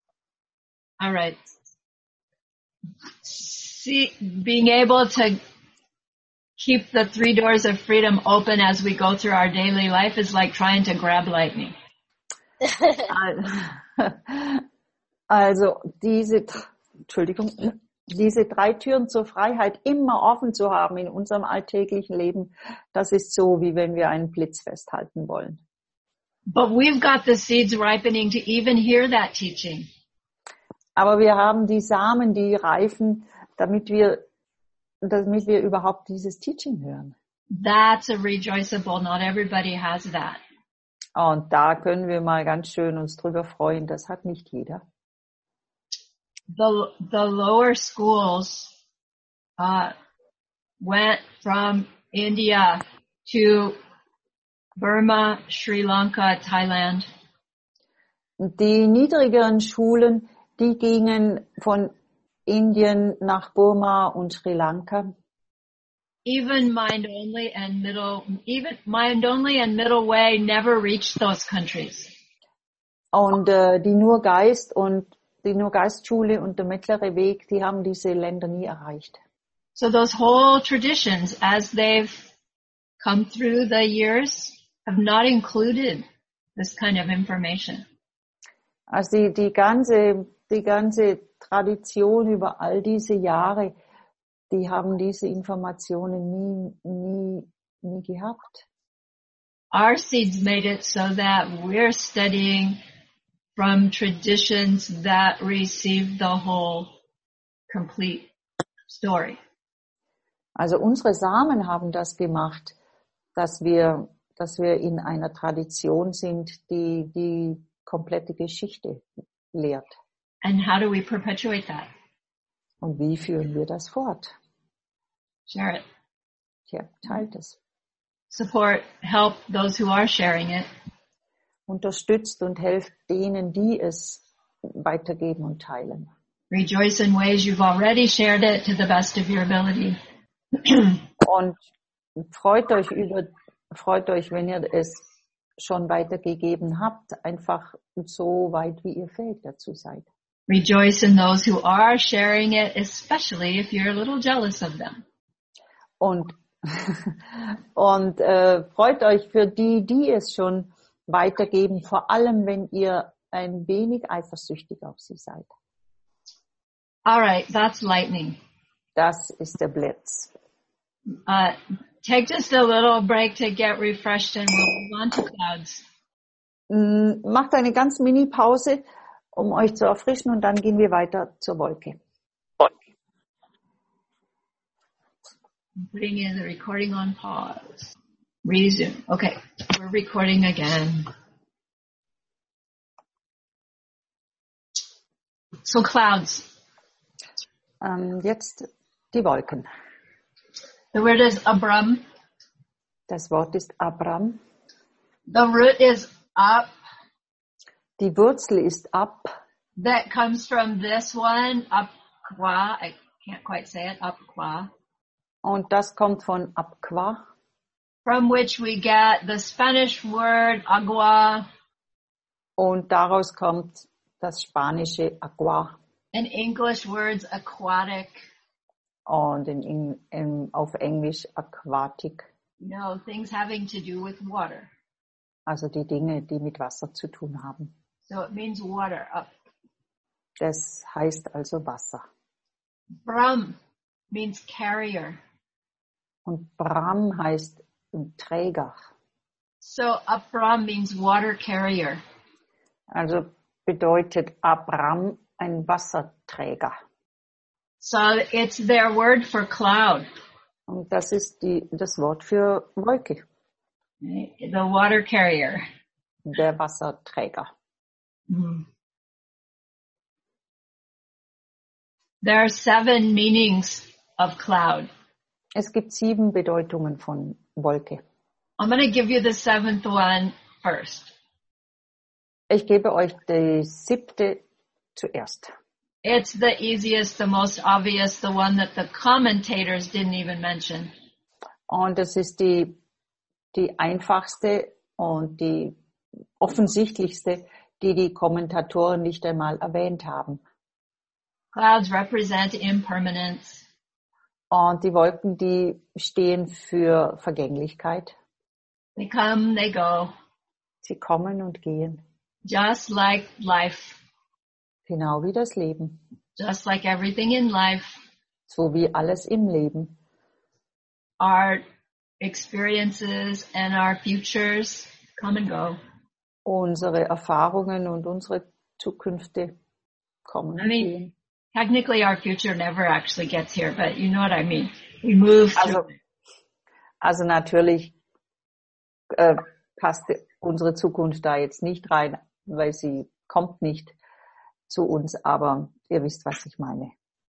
All right. See, being able to keep the three doors of freedom open as we go through our daily life is like trying to grab lightning. Also diese, Entschuldigung, diese drei Türen zur Freiheit immer offen zu haben in unserem alltäglichen Leben, das ist so, wie wenn wir einen Blitz festhalten wollen. But we've got the seeds ripening to even hear that teaching. Aber wir haben die Samen, die reifen, damit wir, damit wir überhaupt dieses Teaching hören. That's a rejoiceable. Not everybody has that. Und da können wir mal ganz schön uns drüber freuen. Das hat nicht jeder. The the lower schools uh, went from India to Burma, Sri Lanka, Thailand. Die niedrigeren Schulen, die gingen von Indien nach Burma und Sri Lanka. Even mind only and middle, even mind only and middle way never reached those countries. Und äh, die Nur-Geist und die Nur-Geist-Schule und der mittlere Weg, die haben diese Länder nie erreicht. So those whole traditions, as they've come through the years, have not included this kind of information. Also die, die ganze, die ganze Tradition über all diese Jahre, die haben diese Informationen nie, nie, nie gehabt. Our seeds made it so that we're studying from traditions that receive the whole complete story. Also unsere Samen haben das gemacht, dass wir, dass wir in einer Tradition sind, die die komplette Geschichte lehrt. And how do we perpetuate that? Und wie führen wir das fort? Share it. Tja, teilt es. Support, help those who are sharing it. Unterstützt und helft denen, die es weitergeben und teilen. Rejoice in ways you've already shared it to the best of your ability. Und freut euch über, freut euch, wenn ihr es schon weitergegeben habt, einfach so weit, wie ihr fähig dazu seid. Rejoice in those who are sharing it, especially if you're a little jealous of them. Und, und äh, freut euch für die, die es schon weitergeben, vor allem, wenn ihr ein wenig eifersüchtig auf sie seid. All right, that's lightning. Das ist der Blitz. Uh, take just a little break to get refreshed and we'll move on to clouds. Mm, Macht eine ganz Mini-Pause, um euch zu erfrischen, und dann gehen wir weiter zur Wolke. I'm putting in the recording on pause. Resume. Okay, we're recording again. So clouds. Ähm, jetzt die Wolken. The word is Abram. Das Wort ist Abram. The root is up. Die Wurzel ist ab. That comes from this one, Apqua. I can't quite say it, Apqua. Und das kommt von Apqua. From which we get the Spanish word agua. Und daraus kommt das spanische Agua. And English words aquatic. Und in, in, in, auf Englisch Aquatic. You know, things having to do with water. Also die Dinge, die mit Wasser zu tun haben. So it means water, up. Das heißt also Wasser. Brahm means carrier. Und Brahm heißt Träger. So Abram means water carrier. Also bedeutet Abram ein Wasserträger. So it's their word for cloud. Und das ist die, das Wort für Wolke. The water carrier. Der Wasserträger. Mm. There are seven meanings of cloud. Es gibt sieben Bedeutungen von Wolke. I'm going to give you the seventh one first. Ich gebe euch die siebte zuerst. It's the easiest, the most obvious, the one that the commentators didn't even mention. Und das ist die, die einfachste und die offensichtlichste, die die Kommentatoren nicht einmal erwähnt haben. Clouds represent impermanence. Und die Wolken, die stehen für Vergänglichkeit. They come, they go. Sie kommen und gehen. Just like life. Genau wie das Leben. Just like everything in life. So wie alles im Leben. Our experiences and our futures come and go. Unsere Erfahrungen und unsere Zukünfte kommen I und mean, gehen. technically our future never actually gets here, but you know what I mean. We move through. Also, also natürlich äh, passt unsere Zukunft da jetzt nicht rein, weil sie kommt nicht zu uns, aber ihr wisst, was ich meine.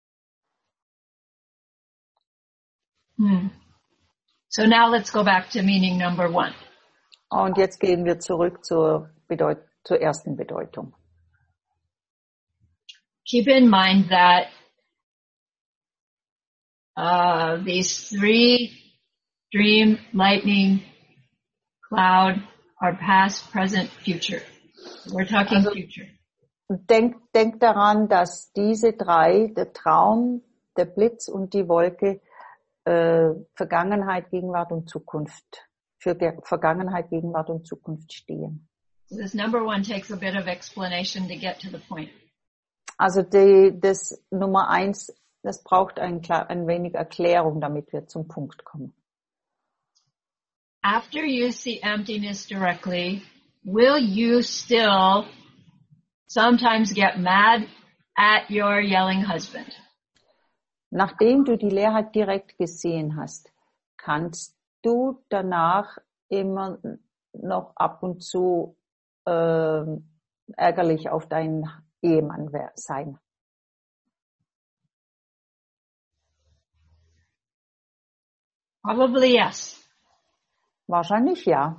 Hmm. So now let's go back to meaning number one. Und jetzt gehen wir zurück zur, Bedeut- zur ersten Bedeutung. Keep in mind that uh, these three, dream, lightning, cloud, are past, present, future. We're talking Also, future. Denkt denk daran, dass diese drei, der Traum, der Blitz und die Wolke, äh, Vergangenheit, Gegenwart und Zukunft, für Ge- Vergangenheit, Gegenwart und Zukunft stehen. So this number one takes a bit of explanation to get to the point. Also die, das Nummer eins, das braucht ein, klar- ein wenig Erklärung, damit wir zum Punkt kommen. After you see emptiness directly, will you still sometimes get mad at your yelling husband? Nachdem du die Leerheit direkt gesehen hast, kannst du danach immer noch ab und zu äh, ärgerlich auf deinen Ehemann sein. Probably yes. Wahrscheinlich ja.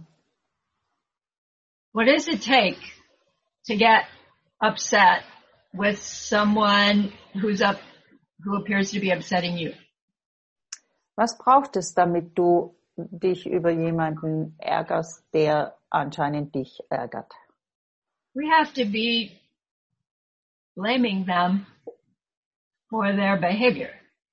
What does it take to get upset with someone who's up, who appears to be upsetting you? Was braucht es, damit du dich über jemanden ärgerst, der anscheinend dich ärgert? We have to be blaming them for their behavior.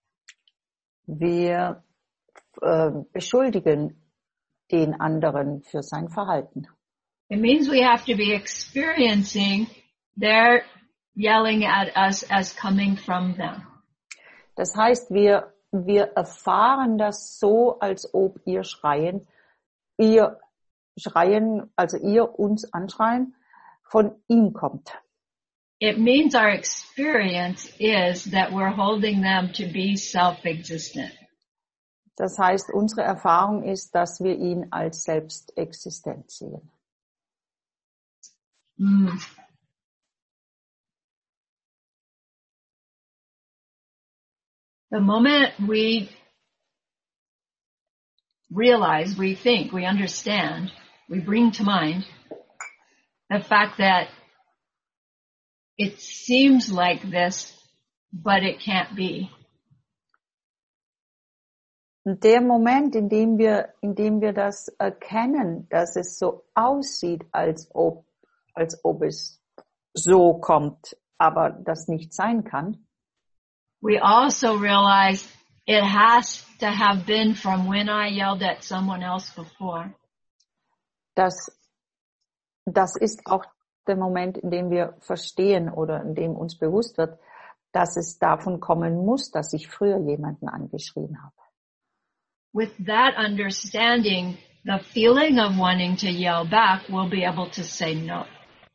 Wir äh, beschuldigen den anderen für sein Verhalten. It means we have to be experiencing their yelling at us as coming from them. Das heißt, wir, wir erfahren das so, als ob ihr schreien, ihr schreien, also ihr uns anschreien, von ihm kommt. It means our experience is that we're holding them to be self-existent. Das heißt, unsere Erfahrung ist, dass wir ihn als selbst existent sehen. Mm. The moment we realize, we think, we understand, we bring to mind the fact that it seems like this, but it can't be. Und der Moment, in dem wir, in dem wir das erkennen, dass es so aussieht, als ob, als ob es so kommt, aber das nicht sein kann, We also realize it has to have been from when I yelled at someone else before. das, das ist auch der Moment, in dem wir verstehen oder in dem uns bewusst wird, dass es davon kommen muss, dass ich früher jemanden angeschrien habe. With that understanding, the feeling of wanting to yell back will be able to say no.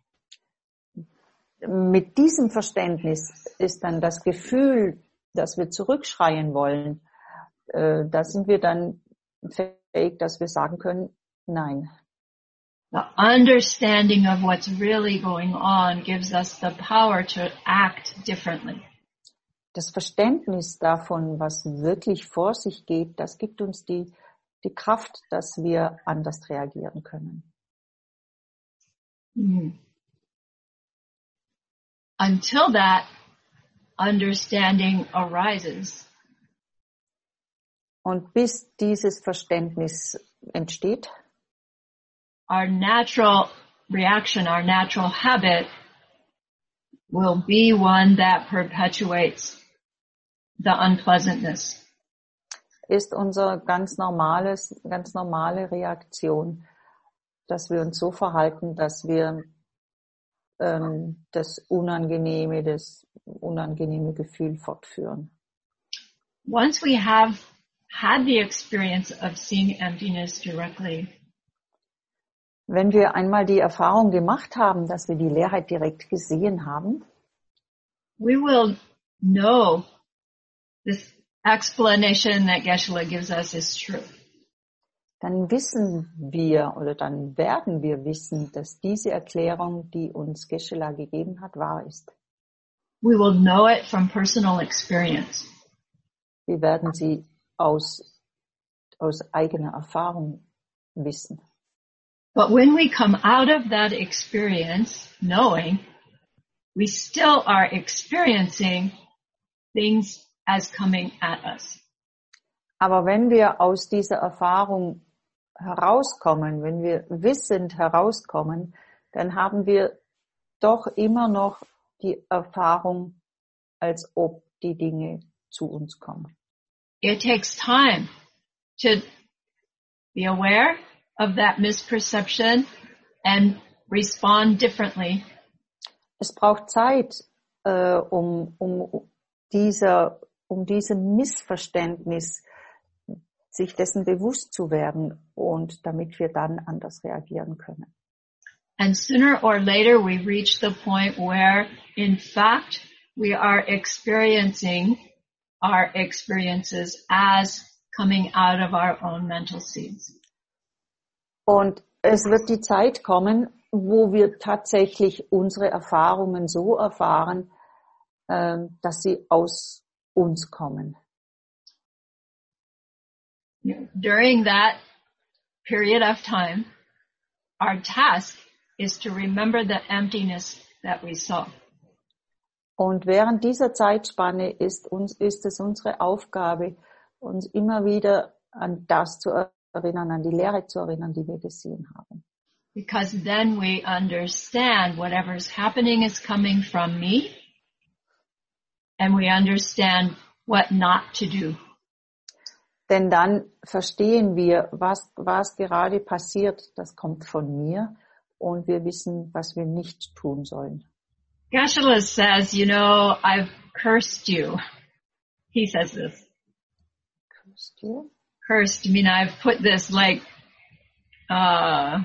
Mit diesem Verständnis ist dann das Gefühl, dass wir zurückschreien wollen, äh, da sind wir dann fähig, dass wir sagen können, nein. The understanding of what's really going on gives us the power to act differently. Das Verständnis davon, was wirklich vor sich geht, das gibt uns die, die Kraft, dass wir anders reagieren können. Mm. Until that understanding arises, Und bis dieses Verständnis entsteht, our natural reaction, our natural habit will be one that perpetuates the unpleasantness. ist unsere ganz normales, ganz normale Reaktion, dass wir uns so verhalten, dass wir ähm, das unangenehme, das unangenehme Gefühl fortführen. Once we have had the experience of seeing emptiness directly, Wenn wir einmal die Erfahrung gemacht haben, dass wir die Leerheit direkt gesehen haben, we will know this explanation that Geshe-la gives us is true. dann wissen wir oder dann werden wir wissen, dass diese Erklärung, die uns Geshe-la gegeben hat, wahr ist. We will know it from personal experience. Wir werden sie aus, aus eigener Erfahrung wissen. But when we come out of that experience, knowing, we still are experiencing things as coming at us. Aber wenn wir aus dieser Erfahrung herauskommen, wenn wir wissend herauskommen, dann haben wir doch immer noch die Erfahrung, als ob die Dinge zu uns kommen. it takes time to be aware of that misperception and respond differently. Es braucht Zeit, äh, um, um, dieser, um diesem Missverständnis sich dessen bewusst zu werden und damit wir dann anders reagieren können. And sooner or later we reach the point where, in fact, we are experiencing our experiences as coming out of our own mental seeds. Und es wird die Zeit kommen, wo wir tatsächlich unsere Erfahrungen so erfahren, äh, dass sie aus uns kommen. During that period of time, our task is to remember the emptiness that we saw. Und während dieser Zeitspanne ist uns, ist es unsere Aufgabe, uns immer wieder an das zu erinnern, an die Leere zu erinnern, die wir gesehen haben. Because then we understand whatever's happening is coming from me, and we understand what not to do. Denn dann verstehen wir, was, was gerade passiert, das kommt von mir, und wir wissen, was wir nicht tun sollen. Geshe-la says, you know, I've cursed you. He says this. Cursed you? Cursed, I mean, I've put this like, uh,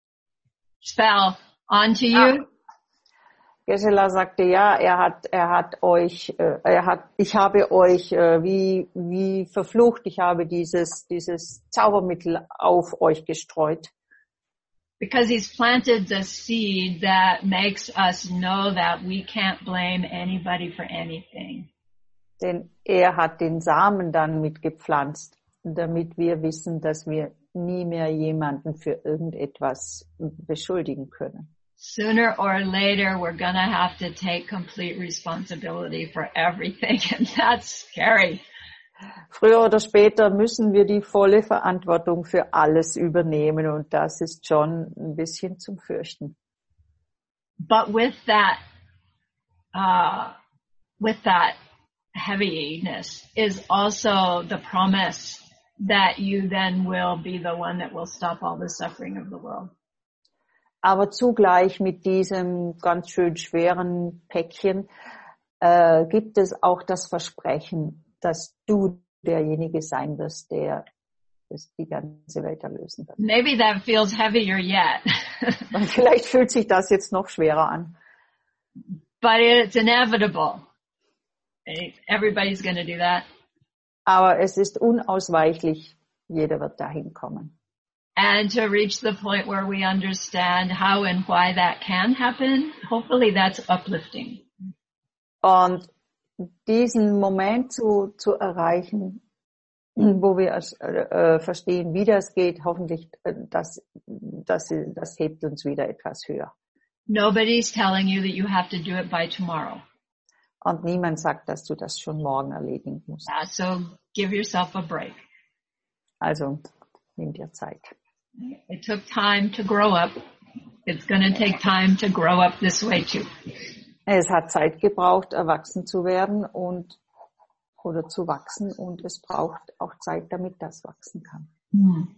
spell onto you. Geshe-la sagte, ja, er hat, er hat euch, äh, er hat, ich habe euch äh, wie, wie verflucht, ich habe dieses, dieses Zaubermittel auf euch gestreut. Because he's planted the seed that makes us know that we can't blame anybody for anything. Denn er hat den Samen dann mitgepflanzt, damit wir wissen, dass wir nie mehr jemanden für irgendetwas beschuldigen können. Sooner or later, we're gonna have to take complete responsibility for everything, and that's scary. Früher oder später müssen wir die volle Verantwortung für alles übernehmen, und das ist schon ein bisschen zum Fürchten. But with that, uh, with that heaviness is also the promise that you then will be the one that will stop all the suffering of the world. Aber zugleich mit diesem ganz schön schweren Päckchen äh, gibt es auch das Versprechen, dass du derjenige sein wirst, der das die ganze Welt erlösen wird. Maybe that feels heavier yet. Und vielleicht fühlt sich das jetzt noch schwerer an. But it's inevitable. Everybody's going to do that. Aber es ist unausweichlich, jeder wird dahin kommen. And to reach the point where we understand how and why that can happen, hopefully that's uplifting. Und diesen Moment zu, zu erreichen, wo wir äh, verstehen, wie das geht, hoffentlich, äh, das, das, das hebt uns wieder etwas höher. Nobody's telling you that you have to do it by tomorrow. Und niemand sagt, dass du das schon morgen erledigen musst. Uh, so give yourself a break. Also nimm dir Zeit. It took time to grow up. It's going to take time to grow up this way too. Es hat Zeit gebraucht, erwachsen zu werden und oder zu wachsen, und es braucht auch Zeit, damit das wachsen kann. Hmm.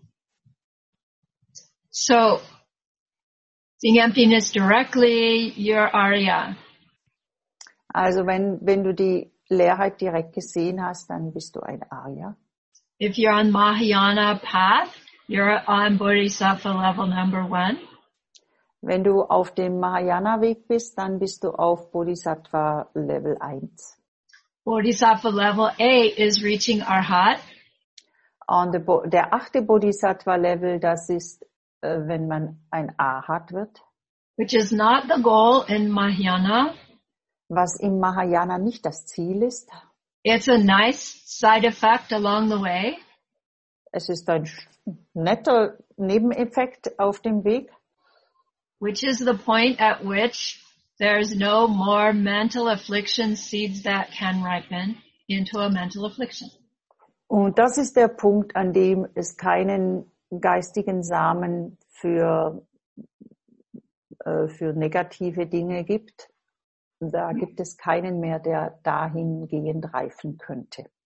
So, seeing emptiness directly, you're Arya. Also wenn wenn du die Leerheit direkt gesehen hast, dann bist du ein Arya. If you're on Mahayana path, you're on Bodhisattva level number one. Wenn du auf dem Mahayana-Weg bist, dann bist du auf Bodhisattva Level eins. Bodhisattva level eight is reaching Arhat. Und der, Bo- der achte Bodhisattva-Level, das ist, äh, wenn man ein Arhat wird, Which is not the goal in Mahayana. was im Mahayana nicht das Ziel ist. It's a nice side effect along the way. Es ist ein sch- netter Nebeneffekt auf dem Weg. Which is the point at which there's no more mental affliction seeds that can ripen into a mental affliction. Und das ist der Punkt, an dem es keinen geistigen Samen für, äh, für negative Dinge gibt. Da gibt es keinen mehr, der dahingehend reifen könnte.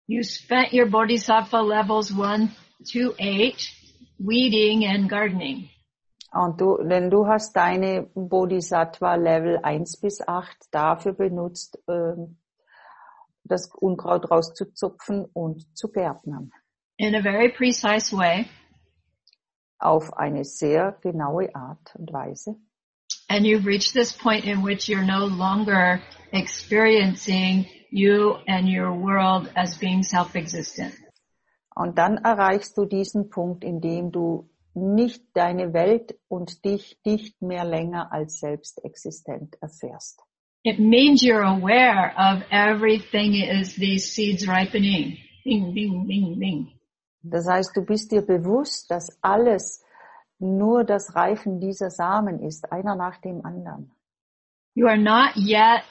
You spent your bodhisattva levels one to eight weeding and gardening. Und du, denn du hast deine Bodhisattva Level eins bis acht dafür benutzt, ähm, das Unkraut rauszuzupfen und zu gärtnern. In a very precise way. Auf eine sehr genaue Art und Weise. And you've reached this point in which you're no longer experiencing you and your world as being self-existent. Und dann erreichst du diesen Punkt, in dem du nicht deine Welt und dich nicht mehr länger als selbstexistent erfährst. It means you're aware of everything as these seeds ripening. Bing, bing, bing, bing. Das heißt, du bist dir bewusst, dass alles nur das Reifen dieser Samen ist, einer nach dem anderen. You are not yet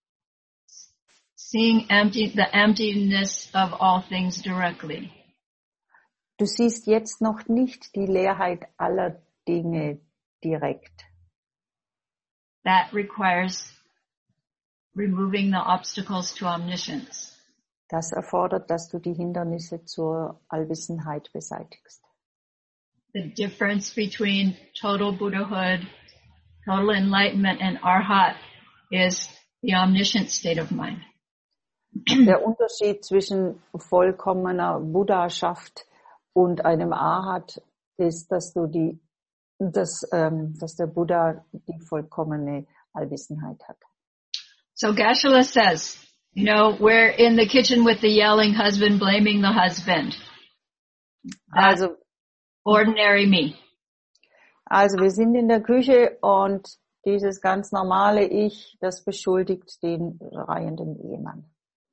seeing empty, the emptiness of all things directly. Du siehst jetzt noch nicht die Leerheit aller Dinge direkt. That requires removing the obstacles to omniscience. Das erfordert, dass du die Hindernisse zur Allwissenheit beseitigst. The difference between total Buddhahood, total enlightenment, and Arhat is the omniscient state of mind. Der Unterschied zwischen vollkommener Buddhaschaft und einem Arhat ist, dass du die, dass, ähm, dass der Buddha die vollkommene Allwissenheit hat. So Geshe-la says, you know, we're in the kitchen with the yelling husband blaming the husband. That's Also, ordinary me. also wir sind in der Küche und dieses ganz normale Ich, das beschuldigt den reihenden Ehemann.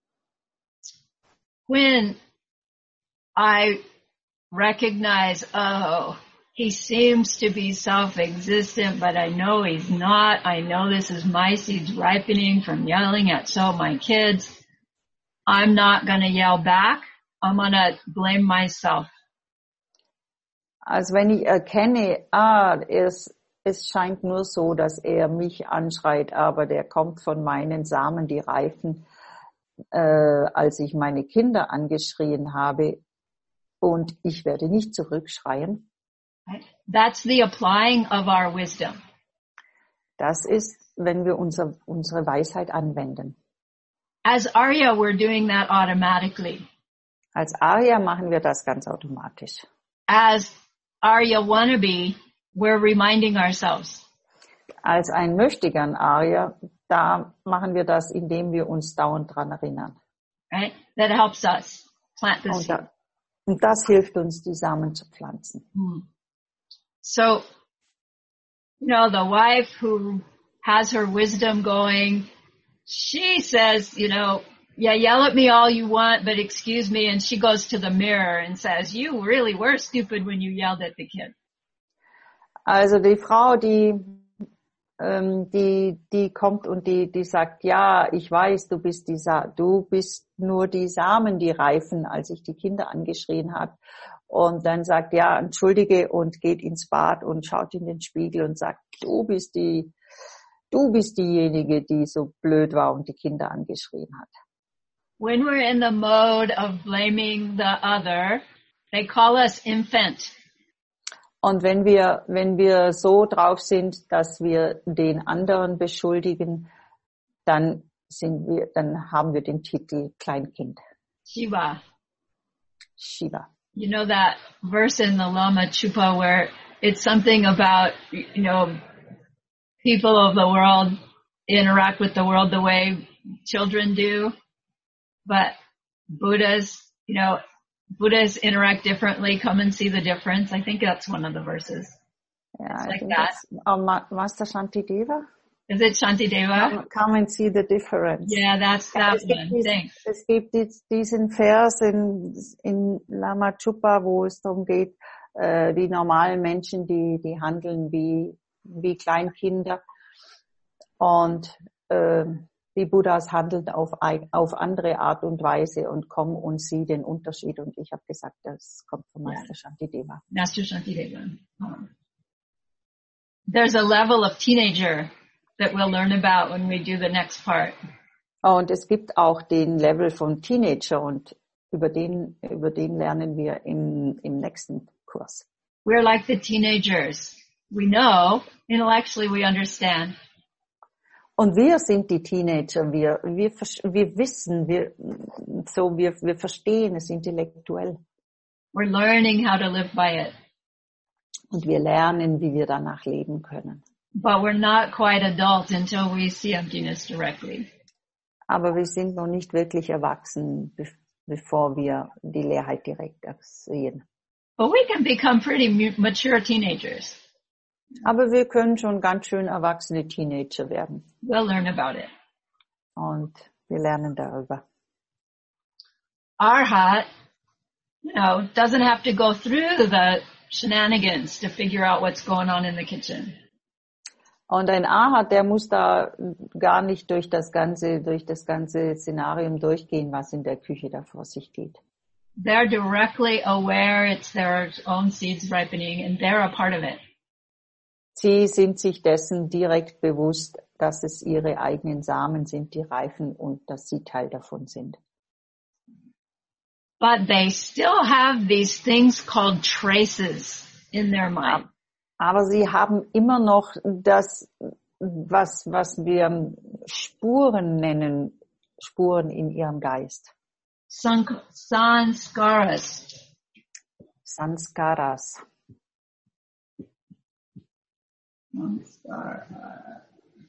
When I recognize, oh, he seems to be self-existent, but I know he's not. I know this is my seeds ripening from yelling at so my kids. I'm not going to yell back. I'm going to blame myself. Also wenn ich erkenne, ah, es, es scheint nur so, dass er mich anschreit, aber der kommt von meinen Samen, die reifen, äh, als ich meine Kinder angeschrien habe, und ich werde nicht zurückschreien. That's the applying of our wisdom. Das ist, wenn wir unser, unsere Weisheit anwenden. As Arya, we're doing that automatically. Als Arya machen wir das ganz automatisch. As Arya wannabe, we're reminding ourselves. Als ein Möchtegern Arya, da machen wir das, indem wir uns dauernd dran erinnern. Right? That helps us plant the Und, seed. da, und das hilft uns, die Samen zu pflanzen. Hmm. So, you know, the wife who has her wisdom going, she says, you know, yeah, yell at me all you want, but excuse me. And she goes to the mirror and says, you really were stupid when you yelled at the kid. Also die Frau, die, ähm, die, die kommt und die, die sagt, ja, ich weiß, du bist die Sa- du bist nur die Samen, die reifen, als ich die Kinder angeschrien habe. Und dann sagt, ja, entschuldige, und geht ins Bad und schaut in den Spiegel und sagt, du bist die, du bist diejenige, die so blöd war und die Kinder angeschrien hat. When we're in the mode of blaming the other, they call us infant. Und wenn wir, wenn wir so drauf sind, dass wir den anderen beschuldigen, dann sind wir, dann haben wir den Titel Kleinkind. Shiva. Shiva. You know that verse in the Lama Chupa where it's something about, you know, people of the world interact with the world the way children do, but Buddhas, you know, Buddhas interact differently. Come and see the difference. I think that's one of the verses. Ja, It's I like think that. that's, oh, Ma- Master Shantideva? Is it Shantideva? Come, come and see the difference. Yeah, that's Ja, that es gibt, one. diesen, Thanks. es gibt dies- diesen Vers in, in Lama Chupa, wo es darum geht, äh, die normalen Menschen, die, die handeln wie, wie Kleinkinder, und äh, die Buddhas handeln auf, ei- auf andere Art und Weise, und kommen und sieh den Unterschied. Und ich habe gesagt, das kommt von Meister Shantideva. Master Shantideva. Um, there's a level of teenager that we'll learn about when we do the next part. Und es gibt auch den Level von Teenager, und über den, über den lernen wir im, im nächsten Kurs. We're like the teenagers. We know, intellectually we understand. Und wir sind die Teenager, wir, wir, wir wissen, wir, so, wir, wir verstehen es intellektuell. We're learning how to live by it. Und wir lernen, wie wir danach leben können. But we're not quite adult until we see emptiness directly. Aber wir sind noch nicht wirklich erwachsen, be- bevor wir die Leerheit direkt sehen. But we can become pretty mu- mature teenagers. Aber wir können schon ganz schön erwachsene Teenager werden. We'll learn about it. Und wir lernen darüber. Arhat, you know, doesn't have to go through the shenanigans to figure out what's going on in the kitchen. Und ein Arhat, der muss da gar nicht durch das ganze, durch das ganze Szenarium durchgehen, was in der Küche da vor sich geht. They're directly aware it's their own seeds ripening and they're a part of it. Sie sind sich dessen direkt bewusst, dass es ihre eigenen Samen sind, die reifen und dass sie Teil davon sind. But they still have these things called traces in their mind. Aber sie haben immer noch das, was, was wir Spuren nennen, Spuren in ihrem Geist. San- Sanskaras. Sanskaras. Sanskara.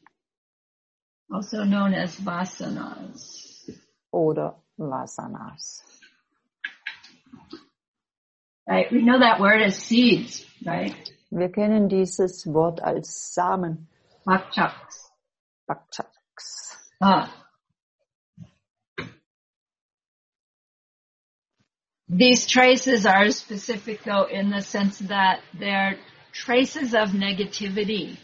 Also known as vasanas. Oder Vasanas. Right? We know that word as seeds, right? Wir kennen dieses Wort als Samen. Bakchaks. Bakchaks. Ah. These traces are specific though in the sense that they're traces of negativity.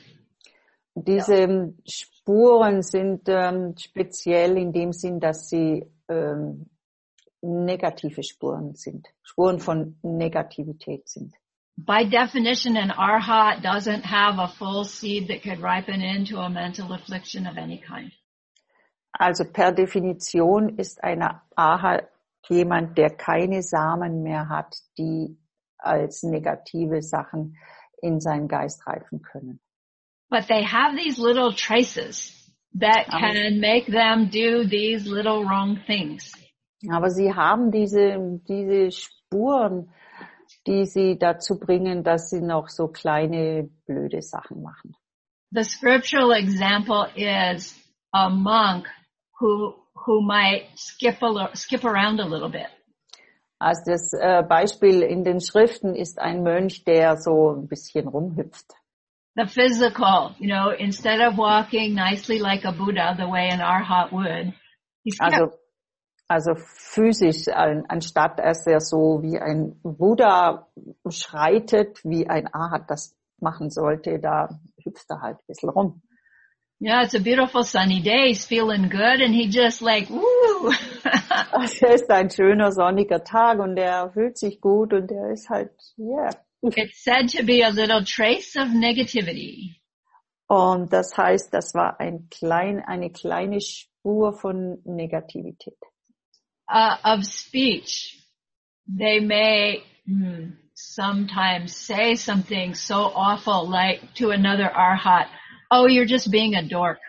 Diese Spuren sind ähm, speziell in dem Sinn, dass sie ähm, negative Spuren sind. Spuren von Negativität sind. By definition, an arhat doesn't have a full seed that could ripen into a mental affliction of any kind. Also per Definition ist ein Arhat jemand, der keine Samen mehr hat, die als negative Sachen in seinen Geist reifen können. But they have these little traces that can make them do these little wrong things. Aber sie haben diese, diese Spuren, die sie dazu bringen, dass sie noch so kleine, blöde Sachen machen. The scriptural example is a monk who, who might skip, a, skip around a little bit. Also das äh, Beispiel in den Schriften ist ein Mönch, der so ein bisschen rumhüpft. The physical, you know, instead of walking nicely like a Buddha, the way an arhat would, he skipped. Also, also physisch, an, anstatt dass er so wie ein Buddha schreitet, wie ein Arhat das machen sollte, da hüpft er halt ein bisschen rum. Yeah, it's a beautiful sunny day. He's feeling good and he just like, woo! Also es ist ein schöner sonniger Tag und er fühlt sich gut und er ist halt, yeah. It's said to be a little trace of negativity. Und das heißt, das war ein klein, eine kleine Spur von Negativität. Uh, of speech. They may hmm, sometimes say something so awful like to another arhat, oh, you're just being a dork.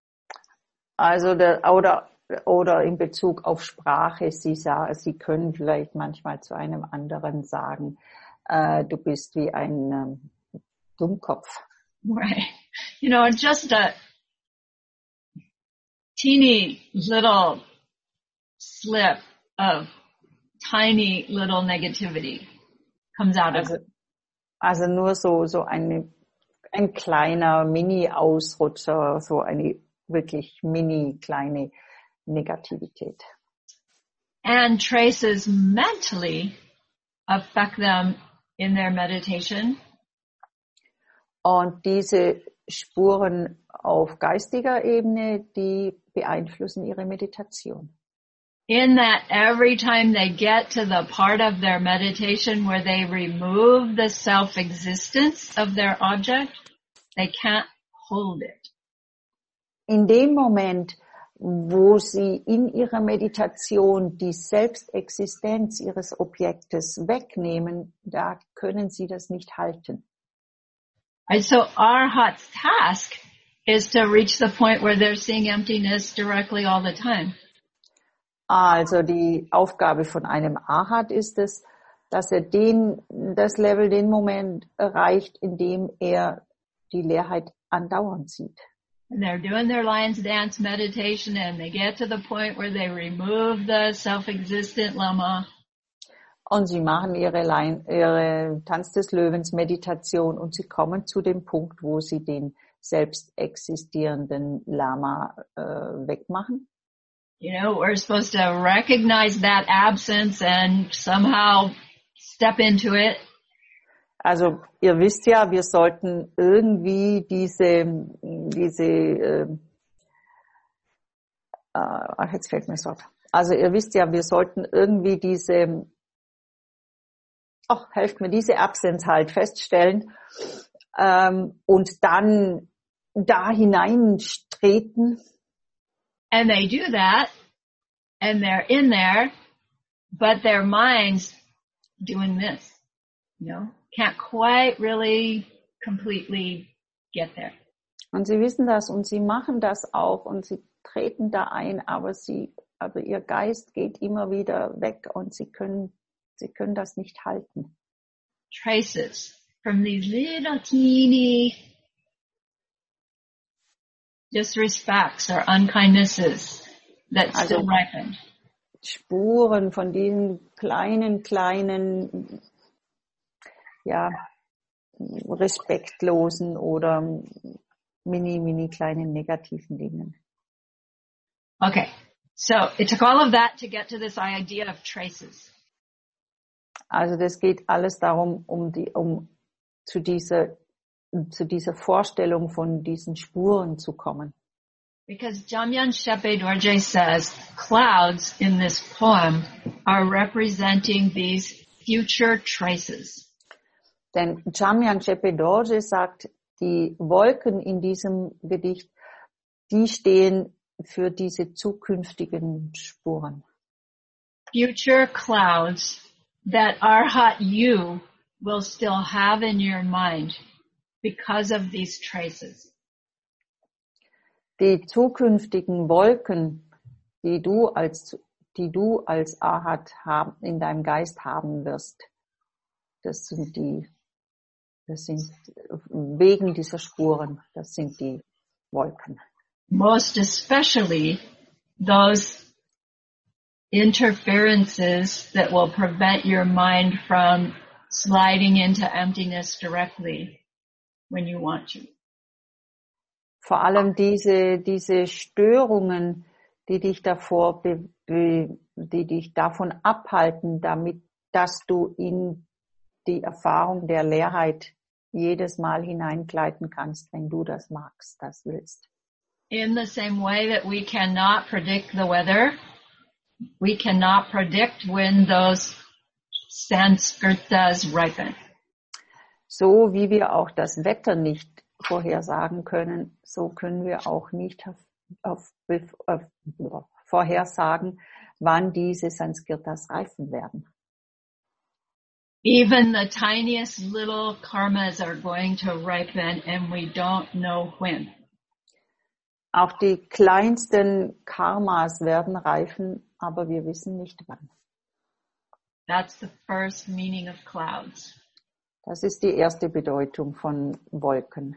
Also der, oder oder in Bezug auf Sprache, sie sagen, sie können vielleicht manchmal zu einem anderen sagen, äh, du bist wie ein ähm, Dummkopf. Right. You know, just a teeny little slip of tiny little negativity comes out of Also, it. also nur so so eine ein kleiner Mini-Ausrutscher, so eine wirklich mini kleine Negativität. And traces mentally affect them in their meditation. Und diese Spuren auf geistiger Ebene, die beeinflussen ihre Meditation. In that every time they get to the part of their meditation where they remove the self-existence of their object, they can't hold it. In dem Moment, wo sie in ihrer Meditation die Selbstexistenz ihres Objektes wegnehmen, da können sie das nicht halten. And so Arhat's task is to reach the point where they're seeing emptiness directly all the time. Also die Aufgabe von einem Arhat ist es, dass er den, das Level, den Moment erreicht, in dem er die Leerheit andauernd sieht. And they're doing their Lion's Dance meditation and they get to the point where they remove the self-existent Lama. Und sie machen ihre, Lein, ihre Tanz des Löwens Meditation und sie kommen zu dem Punkt, wo sie den selbst existierenden Lama äh, wegmachen. You know, we're supposed to recognize that absence and somehow step into it. Also ihr wisst ja, wir sollten irgendwie diese, diese, äh, ach jetzt fällt mir das Wort. Also ihr wisst ja, wir sollten irgendwie diese, ach helft mir, diese Absenz halt feststellen ähm, und dann da hineintreten. And they do that and they're in there, but their mind's doing this, you know. Can't quite really completely get there. Und sie wissen das und sie machen das auch und sie treten da ein, aber sie, aber ihr Geist geht immer wieder weg und sie können, sie können das nicht halten. Traces from these little teeny disrespects or unkindnesses that Also, still ripen. Spuren von diesen kleinen, kleinen, ja, respektlosen oder mini, mini kleinen negativen Dingen. Okay, so it took all of that to get to this idea of traces. Also das geht alles darum, um die, um zu dieser, zu dieser Vorstellung von diesen Spuren zu kommen. Because Jamyang Shepe Dorje says clouds in this poem are representing these future traces. Denn Jamyang Shepe Dorje sagt, die Wolken in diesem Gedicht, die stehen für diese zukünftigen Spuren. Future clouds that Arhat you will still have in your mind because of these traces. Die zukünftigen Wolken, die du als, die du als Arhat haben, in deinem Geist haben wirst, das sind die, das sind wegen dieser Spuren, das sind die Wolken. Most especially those interferences that will prevent your mind from sliding into emptiness directly when you want to. Vor allem diese, diese Störungen, die dich davor, be, be, die dich davon abhalten, damit, dass du in die Erfahrung der Leerheit jedes Mal hineingleiten kannst, wenn du das magst, das willst. In the same way that we cannot predict the weather, we cannot predict when those Sanskritas ripen. So wie wir auch das Wetter nicht vorhersagen können, so können wir auch nicht auf, auf, auf, auf, vorhersagen, wann diese Sanskritas reifen werden. Even the tiniest little karmas are going to ripen and we don't know when. Auch die kleinsten Karmas werden reifen, aber wir wissen nicht wann. That's the first meaning of clouds. Das ist die erste Bedeutung von Wolken.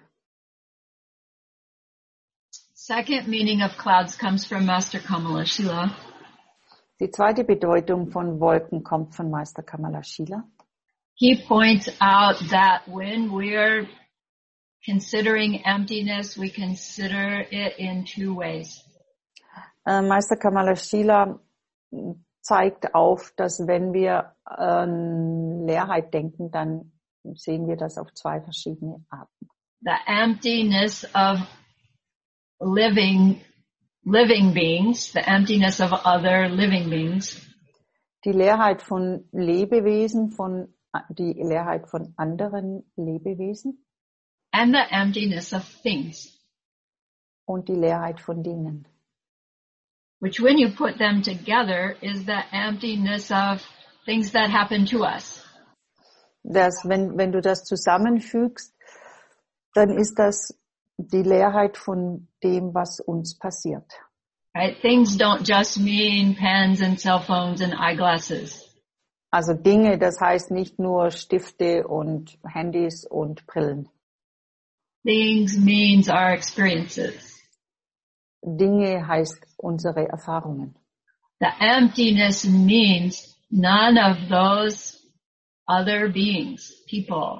Second meaning of clouds comes from Master Kamalashila. Die zweite Bedeutung von Wolken kommt von Meister Kamalashila. He points out that when we're considering emptiness, we consider it in two ways. Äh, Meister Kamalashila zeigt auf, dass wenn wir an Leerheit denken, dann sehen wir das auf zwei verschiedene Arten. The emptiness of living, living beings, the emptiness of other living beings. Die Leerheit von Lebewesen, von, die Leerheit von anderen Lebewesen. And the emptiness of things. Und die Leerheit von Dingen. which when you put them together is the emptiness of things that happen to us. Das, wenn, wenn du das zusammenfügst, dann ist das die Leerheit von dem, was uns passiert. Right? Things don't just mean pens and cell phones and eyeglasses. Also Dinge, das heißt nicht nur Stifte und Handys und Brillen. Things means our experiences. Dinge heißt unsere Erfahrungen. The emptiness means none of those other beings, people,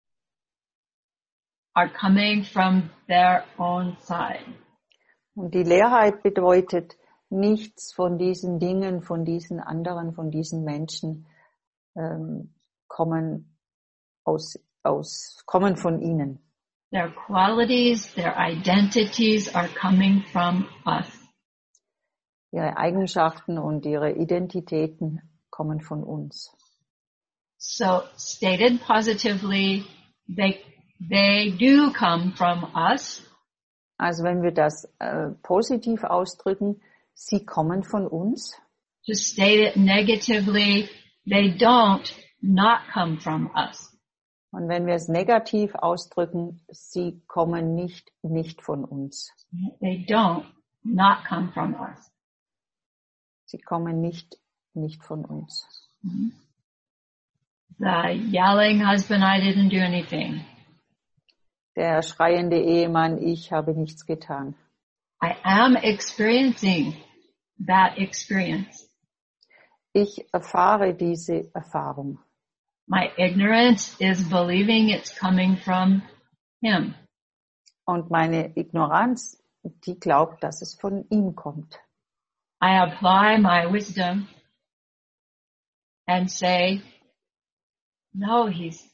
are coming from their own side. Und die Leerheit bedeutet, nichts von diesen Dingen, von diesen anderen, von diesen Menschen ähm, kommen aus, aus, kommen von ihnen. Their qualities, their identities are coming from us. Ihre Eigenschaften und ihre Identitäten kommen von uns. So stated positively, they, they do come from us. Also wenn wir das äh, positiv ausdrücken, sie kommen von uns. To state it negatively, they don't not come from us. Und wenn wir es negativ ausdrücken, sie kommen nicht, nicht von uns. They don't not come from us. Sie kommen nicht, nicht von uns. The yelling husband, I didn't do anything. Der schreiende Ehemann, ich habe nichts getan. I am experiencing that experience. Ich erfahre diese Erfahrung. My ignorance is believing it's coming from him. Und meine Ignoranz, die glaubt, dass es von ihm kommt. I apply my wisdom and say, no, he's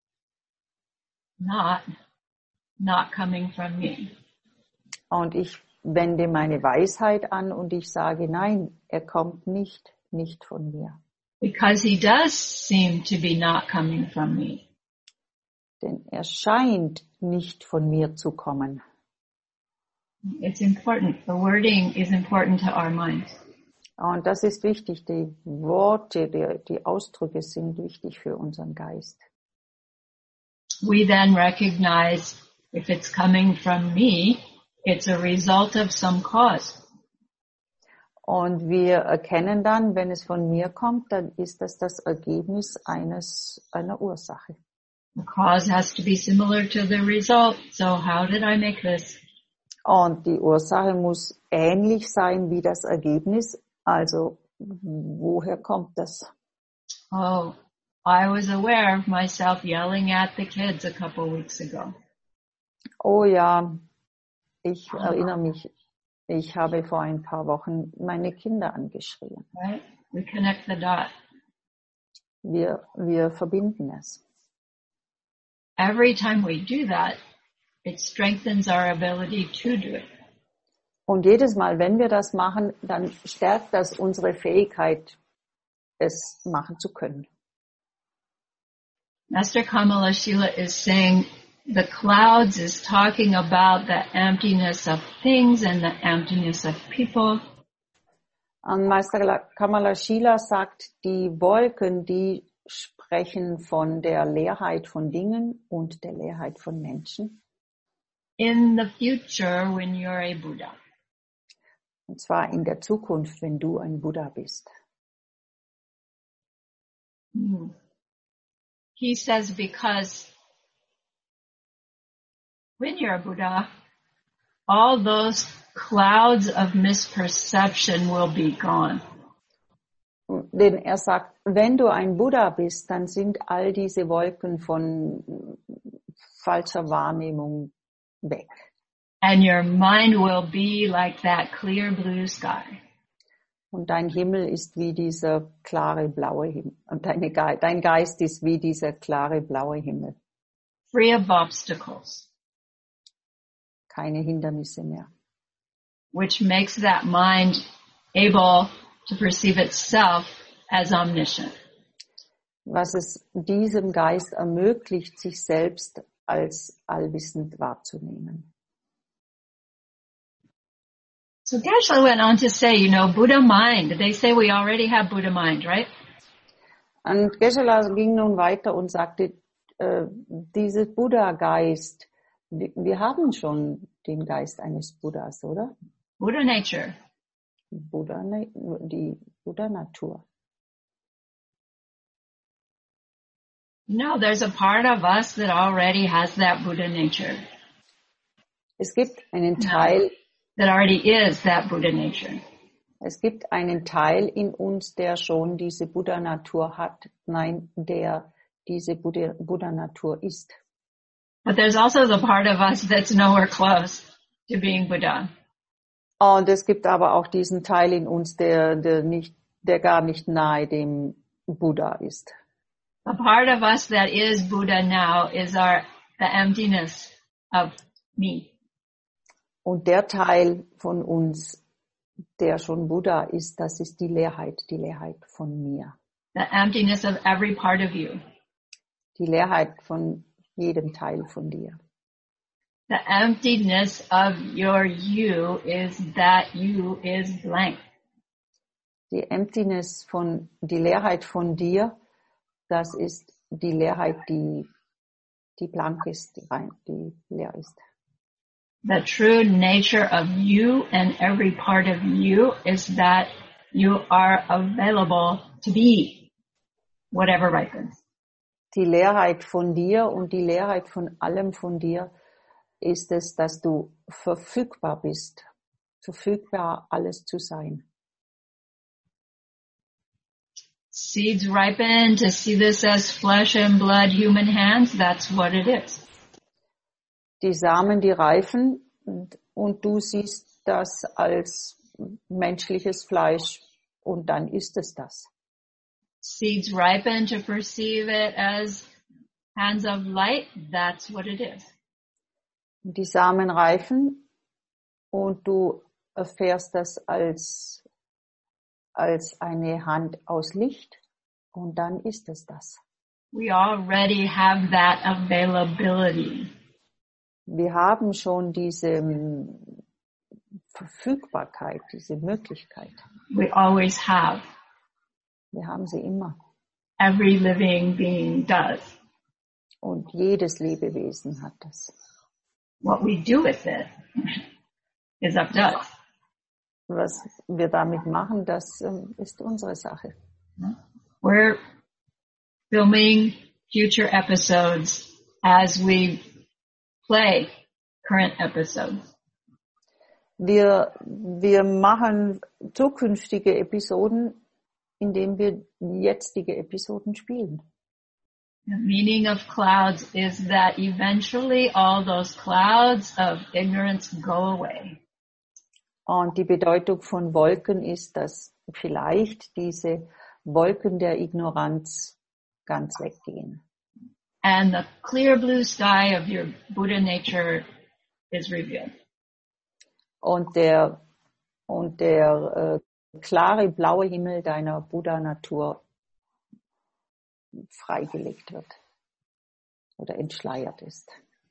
not, not coming from me. Und ich wende meine Weisheit an und ich sage, nein, er kommt nicht, nicht von mir. Because he does seem to be not coming from me. Denn er scheint nicht von mir zu kommen. It's important. The wording is important to our minds. Und das ist wichtig. Die Worte, die, die Ausdrücke sind wichtig für unseren Geist. We then recognize if it's coming from me, it's a result of some cause. Und wir erkennen dann, wenn es von mir kommt, dann ist das das Ergebnis eines, einer Ursache. The cause has to be similar to the result. So how did I make this? Und die Ursache muss ähnlich sein wie das Ergebnis. Also, woher kommt das? Oh, I was aware of myself yelling at the kids a couple weeks ago. Oh ja, ich erinnere mich, ich habe vor ein paar Wochen meine Kinder angeschrien. Right? We connect the dot. Wir, wir verbinden es. Every time we do that, it strengthens our ability to do it. Und jedes Mal, wenn wir das machen, dann stärkt das unsere Fähigkeit, es machen zu können. Master Kamala Shila is saying the clouds is talking about the emptiness of things and the emptiness of people. Und Meister Kamala Shila sagt, die Wolken, die sprechen von der Leerheit von Dingen und der Leerheit von Menschen. In the future, when you're a Buddha. Und zwar in der Zukunft, wenn du ein Buddha bist. Hmm. He says because when you're a Buddha, all those clouds of misperception will be gone. Denn er sagt, wenn du ein Buddha bist, dann sind all diese Wolken von falscher Wahrnehmung weg. And your mind will be like that clear blue sky. Und dein Himmel ist wie dieser klare blaue Himmel. Und deine Ge- dein Geist ist wie dieser klare blaue Himmel. Free of obstacles. Keine Hindernisse mehr. Which makes that mind able to perceive itself as omniscient. Was es diesem Geist ermöglicht, sich selbst als allwissend wahrzunehmen. So Geshe went on to say, you know, Buddha mind. They say we already have Buddha mind, right? Und Geshe ging nun weiter und sagte, äh, dieses Buddha-Geist, wir, wir haben schon den Geist eines Buddhas, oder? Buddha nature. Buddha, die Buddha-Natur. No, there's a part of us that already has that Buddha nature. Es gibt einen Teil, that already is that Buddha nature. Es gibt einen Teil in uns, der schon diese Buddha-Natur hat. Nein, der diese Buddha- Buddha-Natur ist. But there's also the part of us that's nowhere close to being Buddha. Und es gibt aber auch diesen Teil in uns, der, der nicht, der gar nicht nahe dem Buddha ist. A part of us that is Buddha now is our the emptiness of me. Und der Teil von uns, der schon Buddha ist, das ist die Leerheit, die Leerheit von mir. The emptiness of every part of you. Die Leerheit von jedem Teil von dir. The emptiness of your you is that you is blank. Die Emptiness von, die Leerheit von dir, das ist die Leerheit, die, die blank ist, die, rein, die leer ist. The true nature of you and every part of you is that you are available to be whatever ripens. Die Leerheit von dir und die Leerheit von allem von dir ist es, dass du verfügbar bist, verfügbar alles zu sein. Seeds ripen to see this as flesh and blood, human hands, that's what it is. Die Samen, die reifen und, und du siehst das als menschliches Fleisch und dann ist es das. Seeds ripen to perceive it as hands of light, that's what it is. Die Samen reifen und du erfährst das als, als eine Hand aus Licht und dann ist es das. We already have that availability. Wir haben schon diese um, Verfügbarkeit, diese Möglichkeit. We always have. Wir haben sie immer. Every living being does. Und jedes Lebewesen hat das. What we do with it is up to us. Was wir damit machen, das um, ist unsere Sache. We're filming future episodes as we play current episodes. Wir, wir machen zukünftige Episoden, indem wir jetzige Episoden spielen. The meaning of clouds is that eventually all those clouds of ignorance go away. Und die Bedeutung von Wolken ist, dass vielleicht diese Wolken der Ignoranz ganz weggehen. And the clear blue sky of your Buddha nature is revealed. Und der, und der äh, klare blaue Himmel deiner Buddha-Natur freigelegt wird oder entschleiert ist.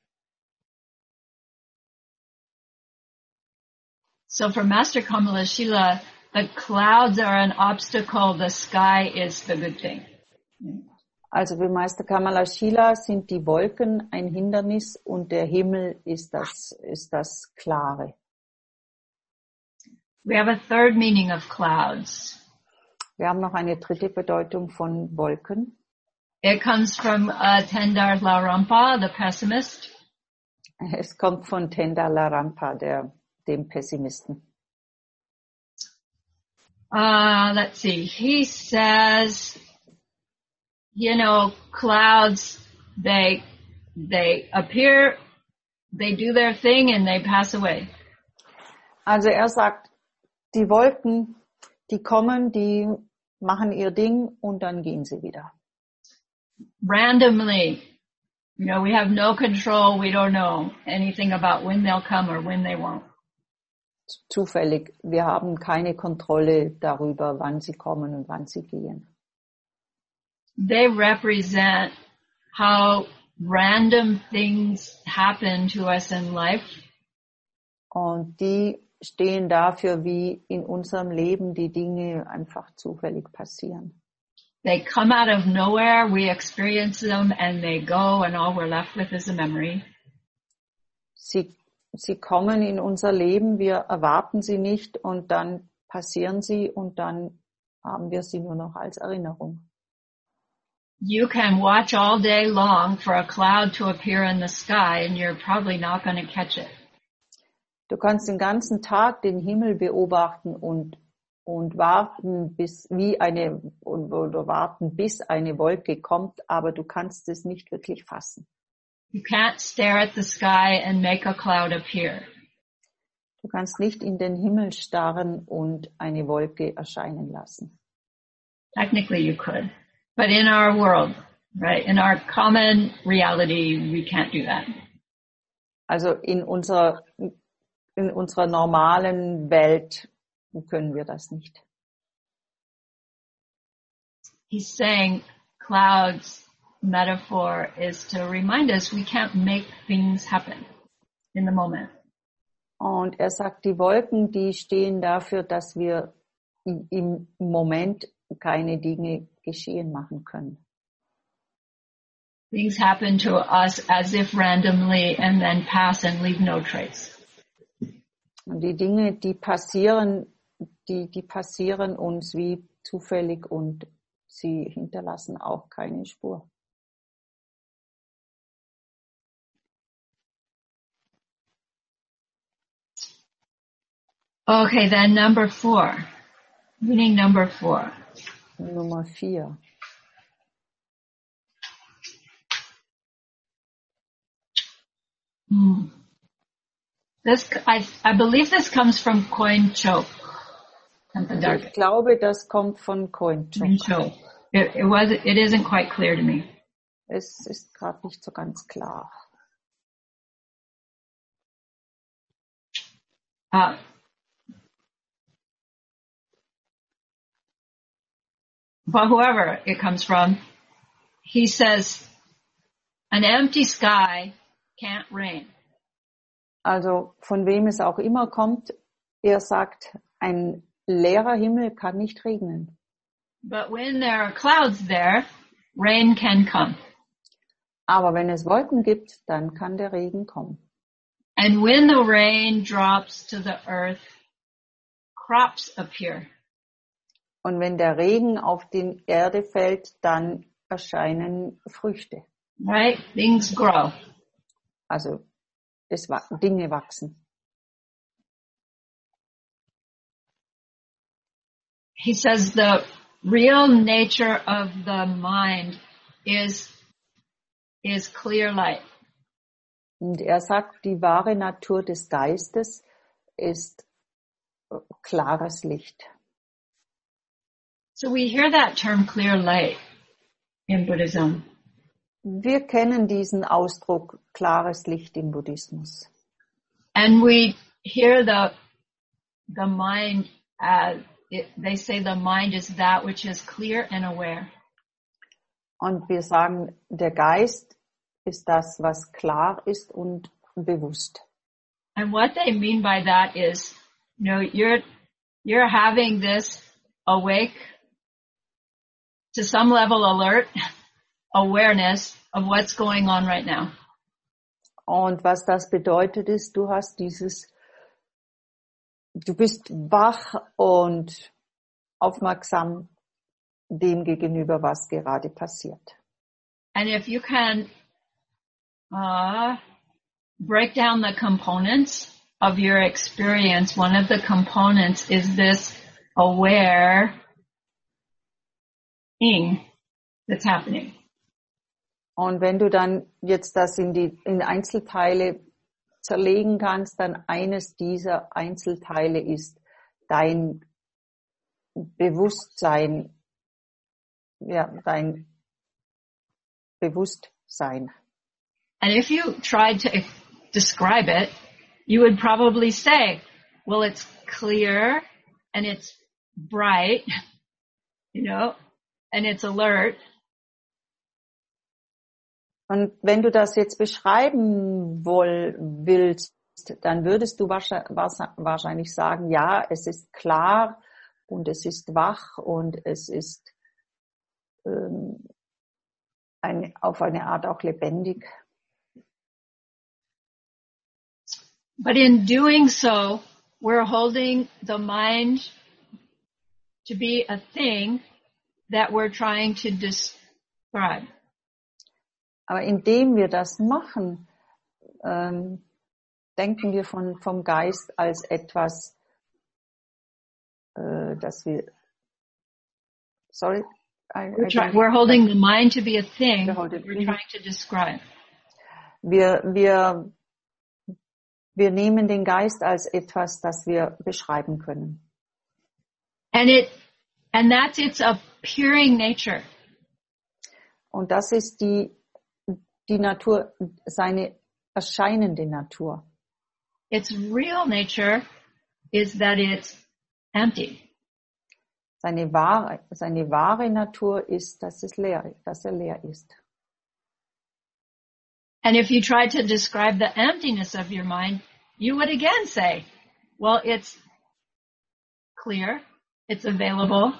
So for Master Kamalashila, the clouds are an obstacle, the sky is the good thing. Also für Meister Kamalashila sind die Wolken ein Hindernis und der Himmel ist das, ist das Klare. We have a third meaning of clouds. Wir haben noch eine dritte Bedeutung von Wolken. It comes from uh, Tendar Larampa, the pessimist. Es kommt von Tendar Larampa, der, dem Pessimisten. Uh, let's see. He says, you know, clouds, they, they appear, they do their thing and they pass away. Also er sagt, die Wolken, die kommen, die machen ihr Ding und dann gehen sie wieder. Randomly, you know, we have no control. We don't know anything about when they'll come or when they won't. Zufällig. Wir haben keine Kontrolle darüber, wann sie kommen und wann sie gehen. They represent how random things happen to us in life. Und die stehen dafür, wie in unserem Leben die Dinge einfach zufällig passieren. They come out of nowhere, we experience them, and they go, and all we're left with is a memory. Sie, sie kommen in unser Leben, wir erwarten sie nicht und dann passieren sie und dann haben wir sie nur noch als Erinnerung. You can watch all day long for a cloud to appear in the sky, and you're probably not going to catch it. Du kannst den ganzen Tag den Himmel beobachten und und warten bis wie eine oder warten bis eine Wolke kommt, aber du kannst es nicht wirklich fassen. You can't stare at the sky and make a cloud appear. Du kannst nicht in den Himmel starren und eine Wolke erscheinen lassen. Technically you could, but in our world, right, in our common reality, we can't do that. Also in unserer in unserer normalen Welt können wir das nicht. He's saying clouds metaphor is to remind us we can't make things happen in the moment. Und er sagt, die Wolken, die stehen dafür, dass wir im Moment keine Dinge geschehen machen können. Things happen to us as if randomly and then pass and leave no trace. Und die Dinge, die passieren, die, die passieren uns wie zufällig und sie hinterlassen auch keine Spur. Okay, then number four. Meaning number four. Nummer vier. Hmm. This, I, I believe this comes from Koinchok. Ich glaube, das kommt von Koinchok. It, it was, it isn't quite clear to me. Es ist gerade nicht so ganz klar. Uh, but whoever it comes from, he says, an empty sky can't rain. Also von wem es auch immer kommt, er sagt, ein leerer Himmel kann nicht regnen. But when there are clouds there, rain can come. Aber wenn es Wolken gibt, dann kann der Regen kommen. And when the rain drops to the earth, crops appear. Und wenn der Regen auf die Erde fällt, dann erscheinen Früchte. Right? Things grow. Also es, Dinge wachsen. He says the real nature of the mind is, is clear light. Und er sagt, die wahre Natur des Geistes ist klares Licht. So we hear that term clear light in Buddhism. Wir kennen diesen Ausdruck klares Licht im Buddhismus. And we hear the, the mind as, it, they say the mind is that which is clear and aware. Und wir sagen, der Geist ist das, was klar ist und bewusst. And what they mean by that is, you know, you're, you're having this awake, to some level alert, awareness of what's going on right now. Und was das bedeutet ist, du hast dieses, du bist wach und aufmerksam dem gegenüber, was gerade passiert. And if you can uh, break down the components of your experience, one of the components is this aware thing that's happening. Und wenn du dann jetzt das in die in Einzelteile zerlegen kannst, dann eines dieser Einzelteile ist dein Bewusstsein, ja, dein Bewusstsein. And if you tried to describe it, you would probably say, well, it's clear and it's bright, you know, and it's alert. Und wenn du das jetzt beschreiben woll, willst, dann würdest du wahrscheinlich sagen, ja, es ist klar und es ist wach und es ist ähm, eine, auf eine Art auch lebendig. But in doing so, we're holding the mind to be a thing that we're trying to describe. Aber indem wir das machen, ähm, denken wir von, vom Geist als etwas, äh, das wir, sorry, I, We're, I try, don't- we're holding the mind to be a thing We're holding- we're trying to describe. wir, wir, wir nehmen den Geist als etwas, das wir beschreiben können. And it, and that's its appearing nature. Und das ist die, die Natur, seine erscheinende Natur. Its real nature is that it's empty. Seine wahre, seine wahre Natur ist, dass es leer, dass er leer ist. And if you tried to describe the emptiness of your mind, you would again say, well, it's clear, it's available.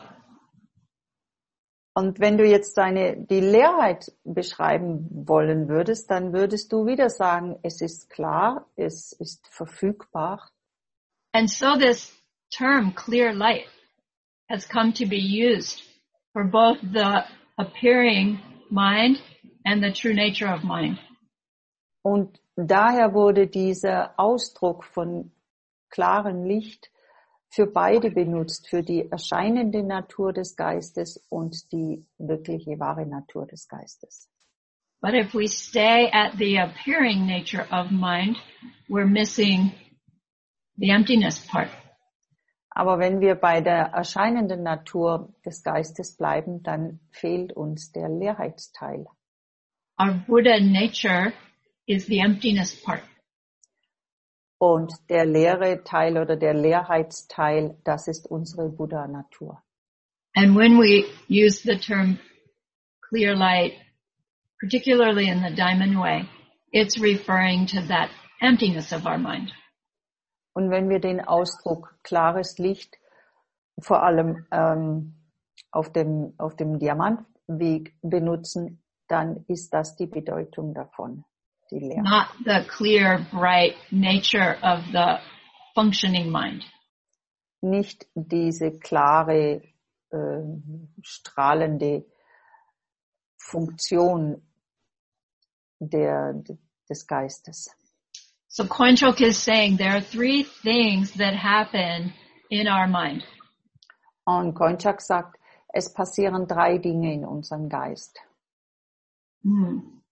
Und wenn du jetzt deine, die Leerheit beschreiben wollen würdest, dann würdest du wieder sagen, es ist klar, es ist verfügbar. And so this term, clear light, has come to be used for both the appearing mind and the true nature of mind. Und daher wurde dieser Ausdruck von klarem Licht für beide benutzt, für die erscheinende Natur des Geistes und die wirkliche wahre Natur des Geistes. But if we stay at the appearing nature of mind, we're missing the emptiness part. Aber wenn wir bei der erscheinenden Natur des Geistes bleiben, dann fehlt uns der Leerheitsteil. Our Buddha nature is the emptiness part. Und der leere Teil oder der Leerheitsteil, das ist unsere Buddha-Natur. And when we use the term clear light, particularly in the Diamond Way, it's referring to that emptiness of our mind. Und wenn wir den Ausdruck klares Licht vor allem ähm, auf dem, auf dem Diamantweg benutzen, dann ist das die Bedeutung davon, die Leerheit. Not the clear, bright nature of the functioning mind. Nicht diese klare, äh, strahlende Funktion der, des Geistes. So Koinchok is saying there are three things that happen in our mind. Und Koinchak sagt, es passieren drei Dinge in unserem Geist. Hmm.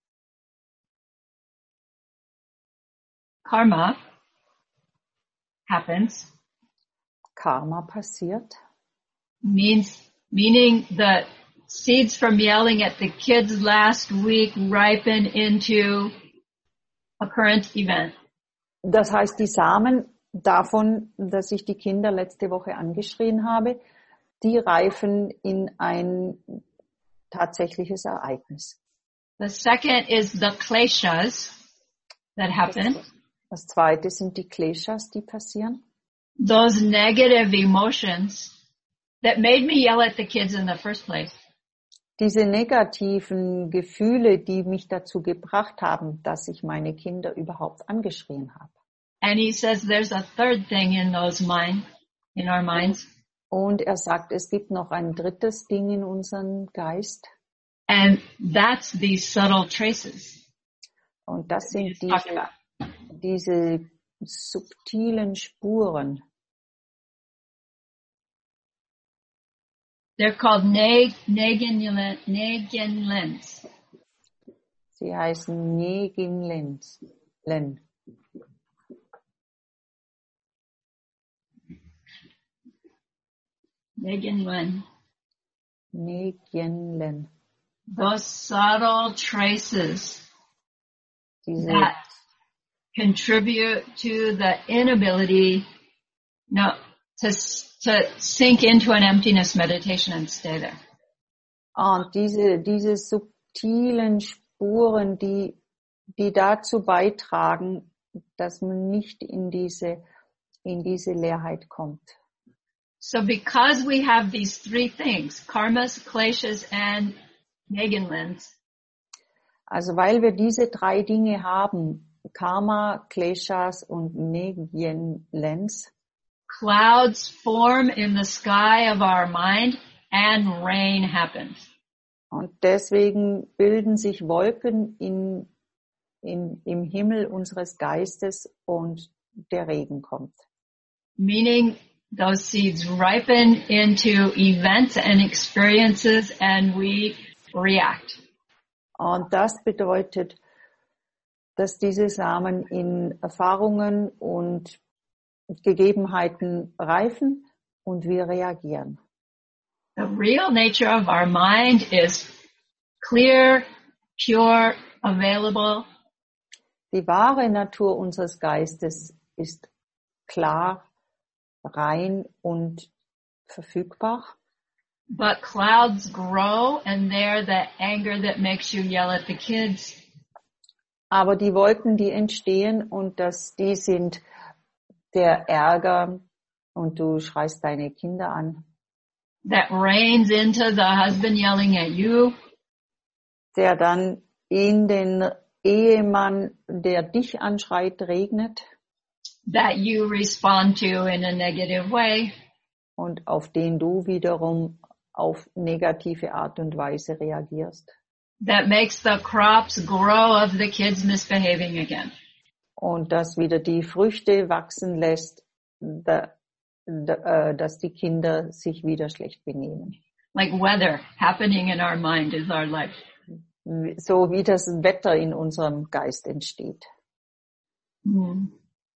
Karma happens, Karma passiert. means meaning the seeds from yelling at the kids last week ripen into a current event. Das heißt, die Samen davon, dass ich die Kinder letzte Woche angeschrien habe, die reifen in ein tatsächliches Ereignis. The second is the kleshas that happen. Das zweite sind die Kleshas, die passieren. Those negative emotions that made me yell at the kids in the first place. Diese negativen Gefühle, die mich dazu gebracht haben, dass ich meine Kinder überhaupt angeschrien habe. And he says there's a third thing in those mind, in our minds. Und er sagt, es gibt noch ein drittes Ding in unserem Geist. And that's these subtle traces. Und das we sind just talked diese, about. diese subtilen Spuren. They're called neg, negenlen, negenlens. Sie heißen Neginlens. Len. Negenlen. Negenlen. Those subtle traces Diese, that contribute to the inability no, to, to sink into an emptiness meditation and stay there. und diese, diese subtilen Spuren, die, die dazu beitragen, dass man nicht in diese, in diese Leerheit kommt. So because we have these three things, karmas, kleshas, and Meganlands, Also weil wir diese drei Dinge haben, Karma, Kleshas und Negyenlens, clouds form in the sky of our mind and rain happens. und deswegen bilden sich Wolken in, in, im Himmel unseres Geistes und der Regen kommt. Meaning those seeds ripen into events and experiences and we react. Und das bedeutet, dass diese Samen in Erfahrungen und Gegebenheiten reifen und wir reagieren. The real nature of our mind is clear, pure, available. Die wahre Natur unseres Geistes ist klar, rein und verfügbar. But clouds grow and they're the anger that makes you yell at the kids. Aber die Wolken, die entstehen und das, die sind der Ärger und du schreist deine Kinder an. That rains into the husband yelling at you. Der dann in den Ehemann, der dich anschreit, regnet. That you respond to in a negative way. Und auf den du wiederum auf negative Art und Weise reagierst. That makes the crops grow of the kids misbehaving again. Und das wieder die Früchte wachsen lässt, da, da, dass die Kinder sich wieder schlecht benehmen. Like weather happening in our mind is our life. So wie das Wetter in unserem Geist entsteht. Hmm.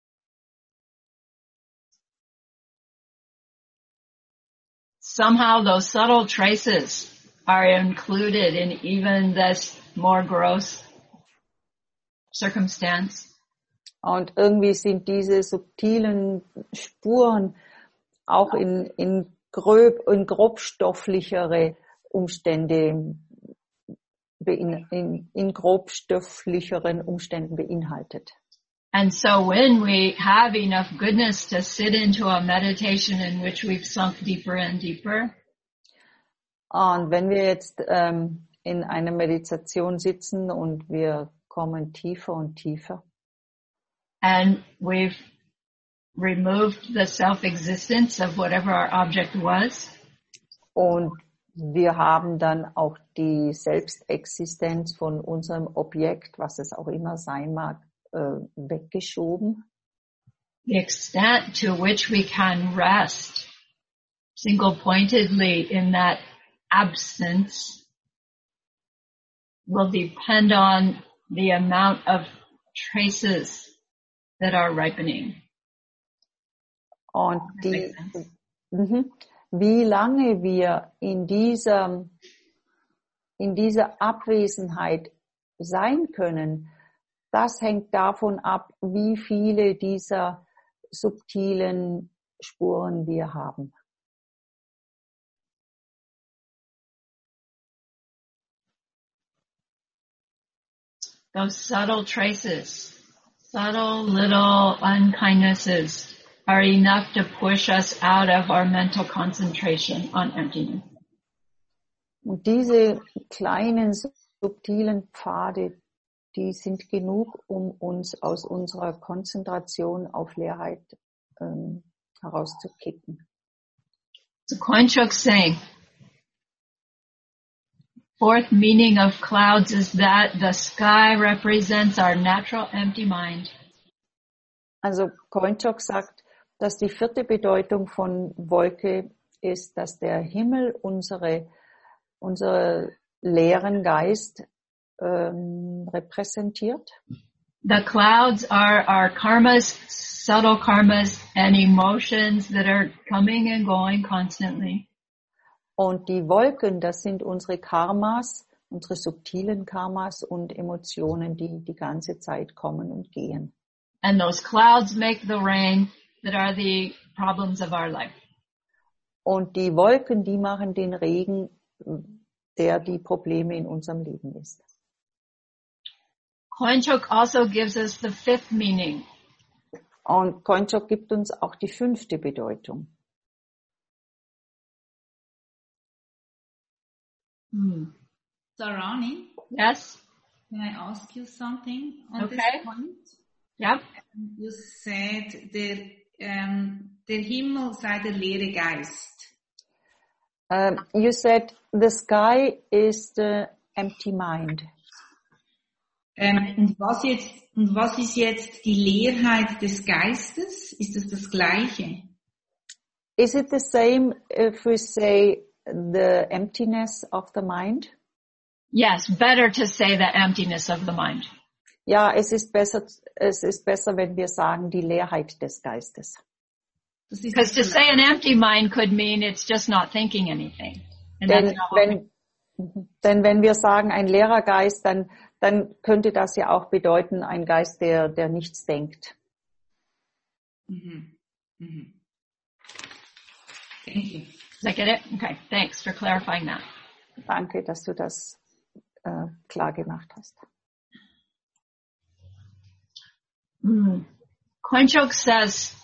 Somehow those subtle traces are included in even this more gross circumstance. Und irgendwie sind diese subtilen Spuren auch in, in, gröb, in grobstofflichere Umstände, in, in, in grobstofflicheren Umständen beinhaltet. And so when we have enough goodness to sit into a meditation in which we've sunk deeper and deeper, und wenn wir jetzt ähm, in einer Meditation sitzen und wir kommen tiefer und tiefer, and we've removed the self-existence of whatever our object was, und wir haben dann auch die Selbstexistenz von unserem Objekt, was es auch immer sein mag, äh, weggeschoben. the extent to which we can rest single-pointedly in that absence will depend on the amount of traces that are ripening. Und die, mhm, wie lange wir in dieser, in dieser Abwesenheit sein können, das hängt davon ab, wie viele dieser subtilen Spuren wir haben. Those subtle traces, subtle little unkindnesses are enough to push us out of our mental concentration on emptiness. Und diese kleinen subtilen Pfade, die sind genug, um uns aus unserer Konzentration auf Leerheit ähm, herauszukicken. So Koinchok's saying, fourth meaning of clouds is that the sky represents our natural empty mind. Also Koinchok sagt, dass die vierte Bedeutung von Wolke ist, dass der Himmel unsere, unsere leeren Geist ähm, repräsentiert. The clouds are our karmas, subtle karmas, and emotions that are coming and going constantly. Und die Wolken, das sind unsere Karmas, unsere subtilen Karmas und Emotionen, die die ganze Zeit kommen und gehen. And those clouds make the rain that are the problems of our life. Und die Wolken, die machen den Regen, der die Probleme in unserem Leben ist. Koinchok also gives us the fifth meaning. Und Koinchok gibt uns auch die fünfte Bedeutung. Hmm. So Ronnie, Yes? can I ask you something on Okay. this point? Yep. You said der, ähm, der Himmel sei der leere Geist. Um, you said the sky is the empty mind. Ähm, und was jetzt, und was ist jetzt die Leerheit des Geistes? Ist das das Gleiche? Is it the same if we say the emptiness of the mind? Yes, better to say the emptiness of the mind. Ja, es ist besser, es ist besser, wenn wir sagen die Leerheit des Geistes. Das ist Because to das say an empty mind could mean it's just not thinking anything. And that's Denn not what we- wenn, denn wenn wir sagen ein leerer Geist, dann, dann könnte das ja auch bedeuten ein Geist, der, der nichts denkt. Mhm. Mhm. Thank you. Does that get it? Okay, thanks for clarifying that. Danke, dass du das äh, klar gemacht hast. Mm. Koinchok says,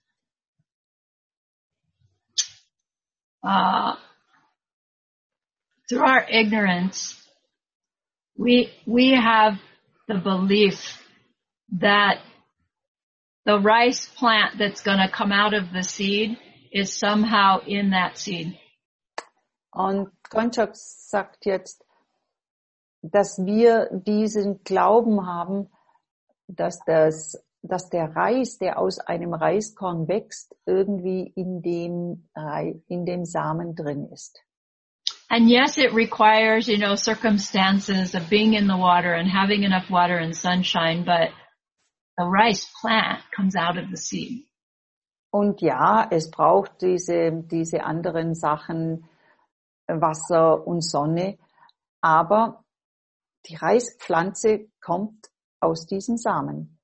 uh, through our ignorance, we, we have the belief that the rice plant that's going to come out of the seed is somehow in that seed. Und Koinchok sagt jetzt, dass wir diesen Glauben haben, dass das, dass der Reis, der aus einem Reiskorn wächst, irgendwie in dem, in dem Samen drin ist. And yes, it requires, you know, circumstances of being in the water and having enough water and sunshine, but the rice plant comes out of the seed. Und ja, es braucht diese, diese anderen Sachen, Wasser und Sonne, aber die Reispflanze kommt aus diesem Samen.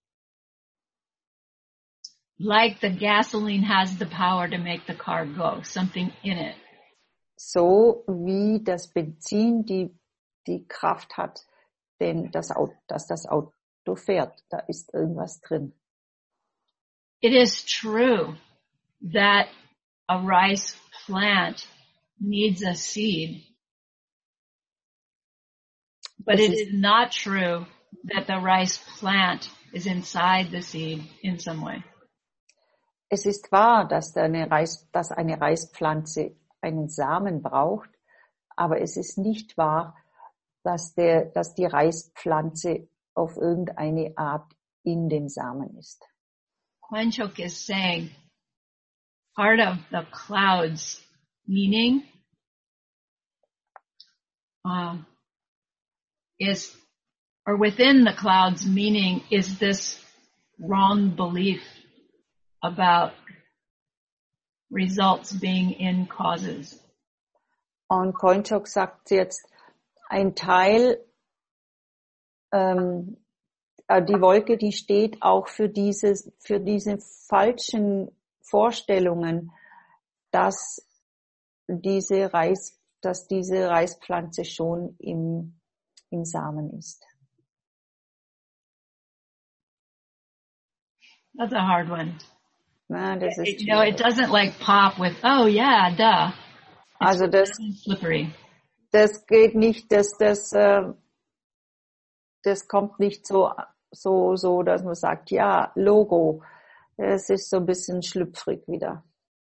Like the gasoline has the power to make the car go, something in it. So wie das Benzin die, die Kraft hat, denn das Auto, dass das Auto fährt, da ist irgendwas drin. It is true that a rice plant needs a seed, but Es it ist- is not true that the rice plant is inside the seed in some way. Es ist wahr, dass eine, Reis, dass eine Reispflanze einen Samen braucht, aber es ist nicht wahr, dass, der, dass die Reispflanze auf irgendeine Art in dem Samen ist. Koinchok is saying part of the cloud's meaning um, is, or within the cloud's meaning is this wrong belief about results being in causes. Und Koinchok sagt jetzt, ein Teil, ähm, äh, die Wolke, die steht auch für dieses, für diese falschen Vorstellungen, dass diese Reis, dass diese Reispflanze schon im, im Samen ist. That's a hard one. Na, das ist You know, it doesn't like pop with, oh yeah, duh. Also das, Slippery. das geht nicht, das, das, äh, das kommt nicht so, so, so, dass man sagt, ja, Logo. Es ist so ein bisschen schlüpfrig wieder.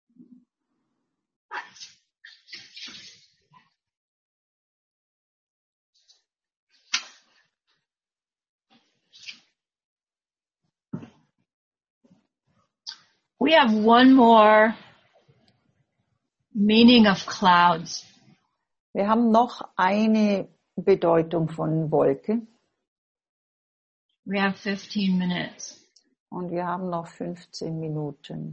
We have one more meaning of clouds. Wir haben noch eine Bedeutung von Wolke We have fifteen minutes. und wir haben noch fünfzehn Minuten.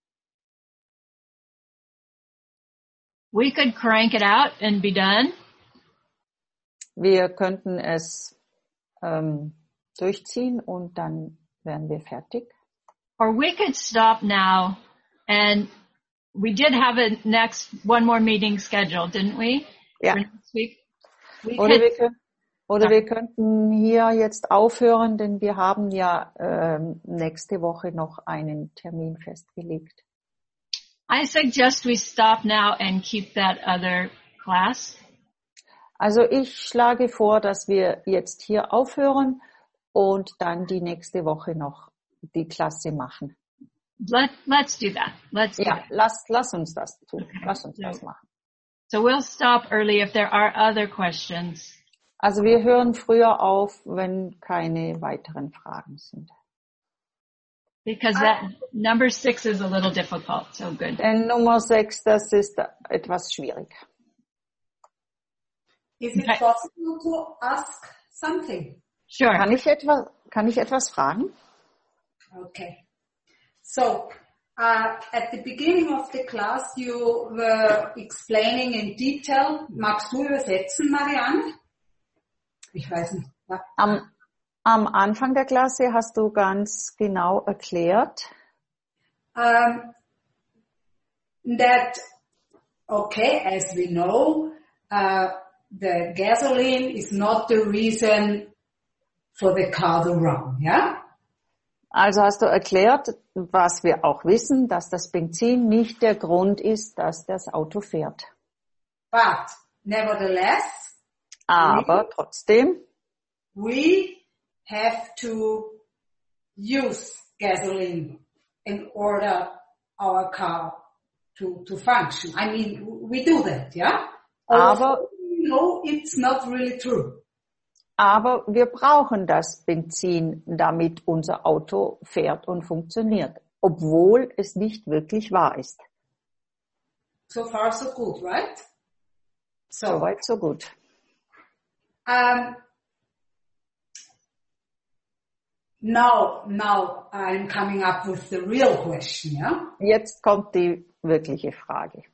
We could crank it out and be done, Wir könnten es ähm, durchziehen und dann wären wir fertig. or we could stop now. And we did have a next one more meeting scheduled, didn't we? Ja. For next week. We Oder could, wir, können, Oder wir könnten hier jetzt aufhören, denn wir haben ja ähm, nächste Woche noch einen Termin festgelegt. I suggest we stop now and keep that other class. Also ich schlage vor, dass wir jetzt hier aufhören und dann die nächste Woche noch die Klasse machen. Let, let's do that. Let's do Ja, that. lass, lass uns das tun. Lass uns das machen. So we'll stop early if there are other questions. Also wir hören früher auf, wenn keine weiteren Fragen sind. Because that number six is a little difficult. So good. Denn Nummer sechs, das ist etwas schwierig. Is it Okay. possible to ask something? Sure. Kann ich etwas, kann ich etwas fragen? Okay. So, uh, at the beginning of the class you were explaining in detail. Magst du übersetzen, Marianne? Ich weiß nicht. Ja. Am, am Anfang der Klasse hast du ganz genau erklärt, Um, that, okay, as we know, uh, the gasoline is not the reason for the car to run, yeah? also hast du erklärt, was wir auch wissen, dass das Benzin nicht der Grund ist, dass das Auto fährt. But, nevertheless, Aber trotzdem, we have to use gasoline in order our car to, to function. I mean, we do that, yeah? Aber- Although, no, it's not really true. aber wir brauchen das Benzin, damit unser Auto fährt und funktioniert, obwohl es nicht wirklich wahr ist. So far, so good, right? So, Soweit, so gut. um, now, now I'm coming up with the real question, yeah? Jetzt kommt die wirkliche Frage.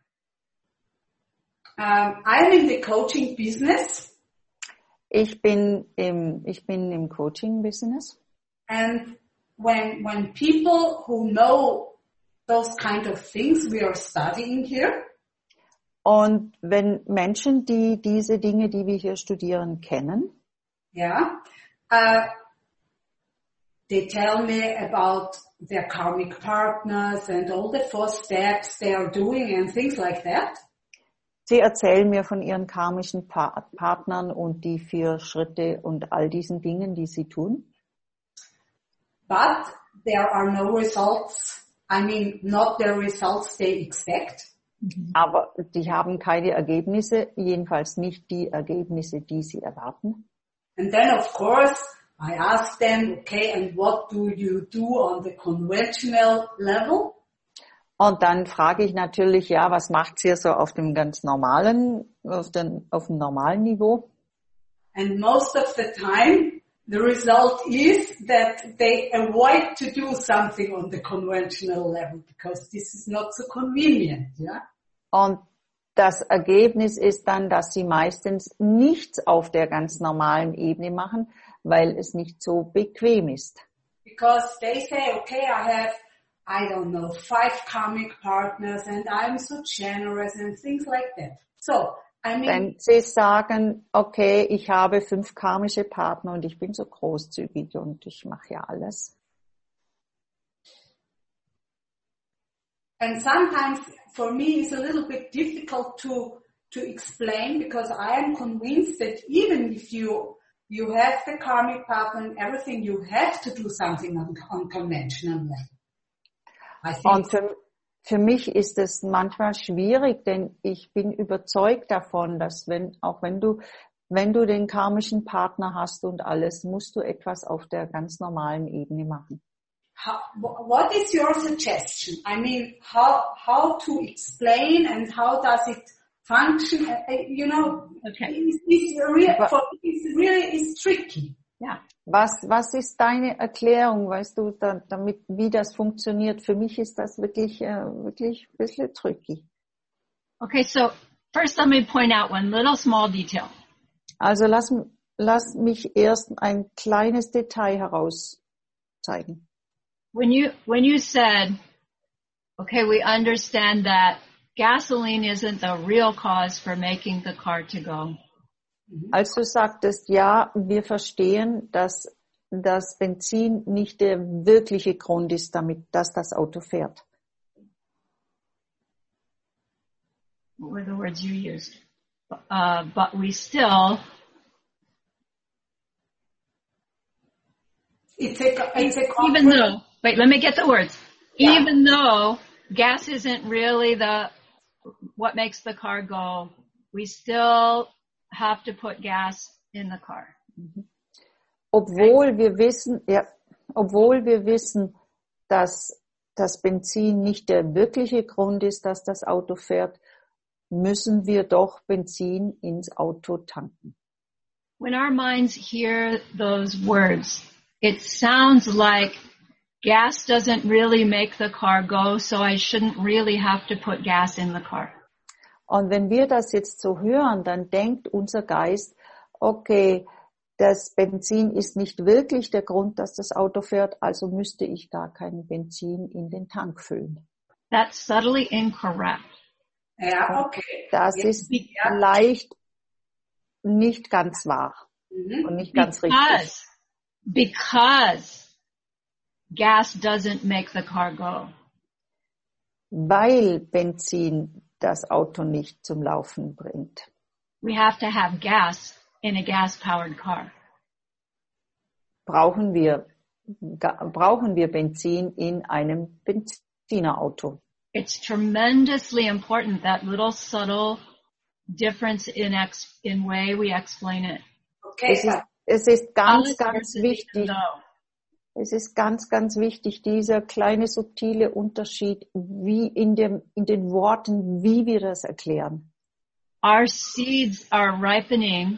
Um, I'm in the coaching business, Ich bin im, ich bin im Coaching-Business. and when when people who know those kind of things we are studying here, Und wenn Menschen, die diese Dinge, die wir hier studieren, kennen, yeah, uh, they tell me about their karmic partners and all the four steps they are doing and things like that. sie erzählen mir von ihren karmischen pa- Partnern und die vier Schritte und all diesen Dingen, die sie tun. But there are no results. I mean, not the results they expect. Aber die haben keine Ergebnisse, jedenfalls nicht die Ergebnisse, die sie erwarten. And then, of course, I ask them, okay, and what do you do on the conventional level? Und dann frage ich natürlich, ja, was macht ihr so auf dem ganz normalen, auf, den, auf dem normalen Niveau? And most of the time, the result is that they avoid to do something on the conventional level because this is not so convenient, yeah? Und das Ergebnis ist dann, dass sie meistens nichts auf der ganz normalen Ebene machen, weil es nicht so bequem ist. Because they say, okay, I have, I don't know, five karmic partners and I'm so generous and things like that. So, I mean, Wenn sie sagen, okay, ich habe fünf karmische Partner und ich bin so großzügig und ich mache ja alles. and sometimes for me it's a little bit difficult to, to explain because I am convinced that even if you, you have the karmic partner and everything, you have to do something on, on conventional level. I think. Und für, für mich ist es manchmal schwierig, denn ich bin überzeugt davon, dass wenn, auch wenn du, wenn du den karmischen Partner hast und alles, musst du etwas auf der ganz normalen Ebene machen. How, what is your suggestion? I mean, how how to explain and how does it function? Uh, You know, Okay. it's, it's real, for me it's really is tricky. Yeah. Was, was ist deine Erklärung, weißt du, da, damit, wie das funktioniert? Für mich ist das wirklich, äh, wirklich ein bisschen tricky. Okay, so first let me point out one little small detail. Also lass, lass mich erst ein kleines Detail herauszeigen. When you, when you said, okay, we understand that gasoline isn't the real cause for making the car to go. Als du sagtest, ja, wir verstehen, dass das Benzin nicht der wirkliche Grund ist, damit, dass das Auto fährt. What were the words you used? Uh, but we still, It's a, it's a even though, wait, let me get the words. Yeah. Even though gas isn't really the, what makes the car go, we still have to put gas in the car. Obwohl wir wissen, ja, obwohl wir wissen, dass das Benzin nicht der wirkliche Grund ist, dass das Auto fährt, müssen wir doch Benzin ins Auto tanken. When our minds hear those words, it sounds like gas doesn't really make the car go, so I shouldn't really have to put gas in the car. Und wenn wir das jetzt so hören, dann denkt unser Geist, okay, das Benzin ist nicht wirklich der Grund, dass das Auto fährt, also müsste ich gar kein Benzin in den Tank füllen. That's subtly incorrect. Ja, okay. Das Ja. ist leicht nicht ganz wahr Mhm. und nicht ganz richtig. Because, because gas doesn't make the car go. Weil Benzin das Auto nicht zum Laufen bringt. We have to have gas in a gas-powered car. Brauchen wir, ga- brauchen wir Benzin in einem Benzinerauto. It's tremendously important, that little subtle difference in ex, in way we explain it. Okay, Es ist, es ist ganz, Alles ganz versus even wichtig, though. es ist ganz, ganz wichtig, dieser kleine subtile Unterschied, wie in dem, in den Worten, wie wir das erklären. Our seeds are ripening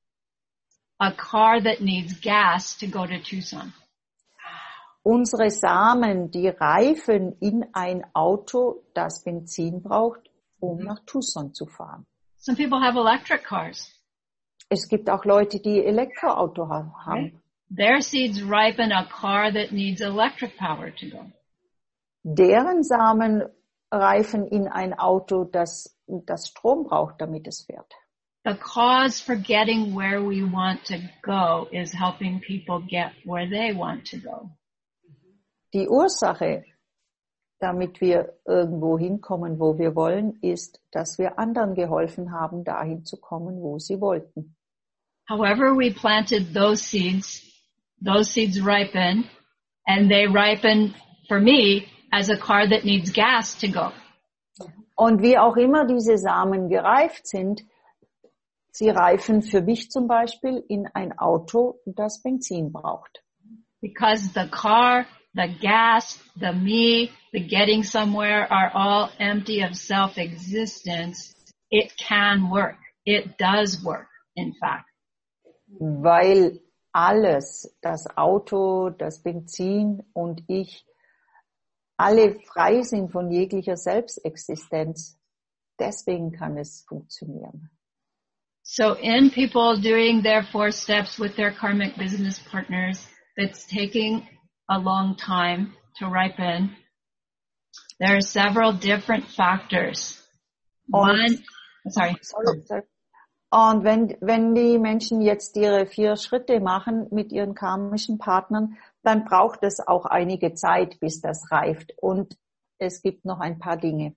a car that needs gas to go to Tucson. Unsere Samen, die reifen in ein Auto, das Benzin braucht, um nach Tucson zu fahren. Some people have electric cars. Es gibt auch Leute, die Elektroauto ha- haben. Their seeds ripen a car that needs electric power to go. Deren Samen reifen in ein Auto, das, das Strom braucht, damit es fährt. The cause for getting where we want to go is helping people get where they want to go. Die Ursache, damit wir irgendwo hinkommen, wo wir wollen, ist, dass wir anderen geholfen haben, dahin zu kommen, wo sie wollten. However we planted those seeds, those seeds ripen, and they ripen for me as a car that needs gas to go. Und wie auch immer diese Samen gereift sind, sie reifen für mich zum Beispiel in ein Auto, das Benzin braucht. Because the car, the gas, the me, the getting somewhere are all empty of self-existence. It can work. It does work, in fact. Weil alles, das Auto, das Benzin und ich, alle frei sind von jeglicher Selbstexistenz. Deswegen kann es funktionieren. So in people doing their four steps with their karmic business partners, that's taking a long time to ripen, there are several different factors. One, sorry. Sorry, sorry. Und wenn, wenn die Menschen jetzt ihre vier Schritte machen mit ihren karmischen Partnern, dann braucht es auch einige Zeit, bis das reift. Und es gibt noch ein paar Dinge.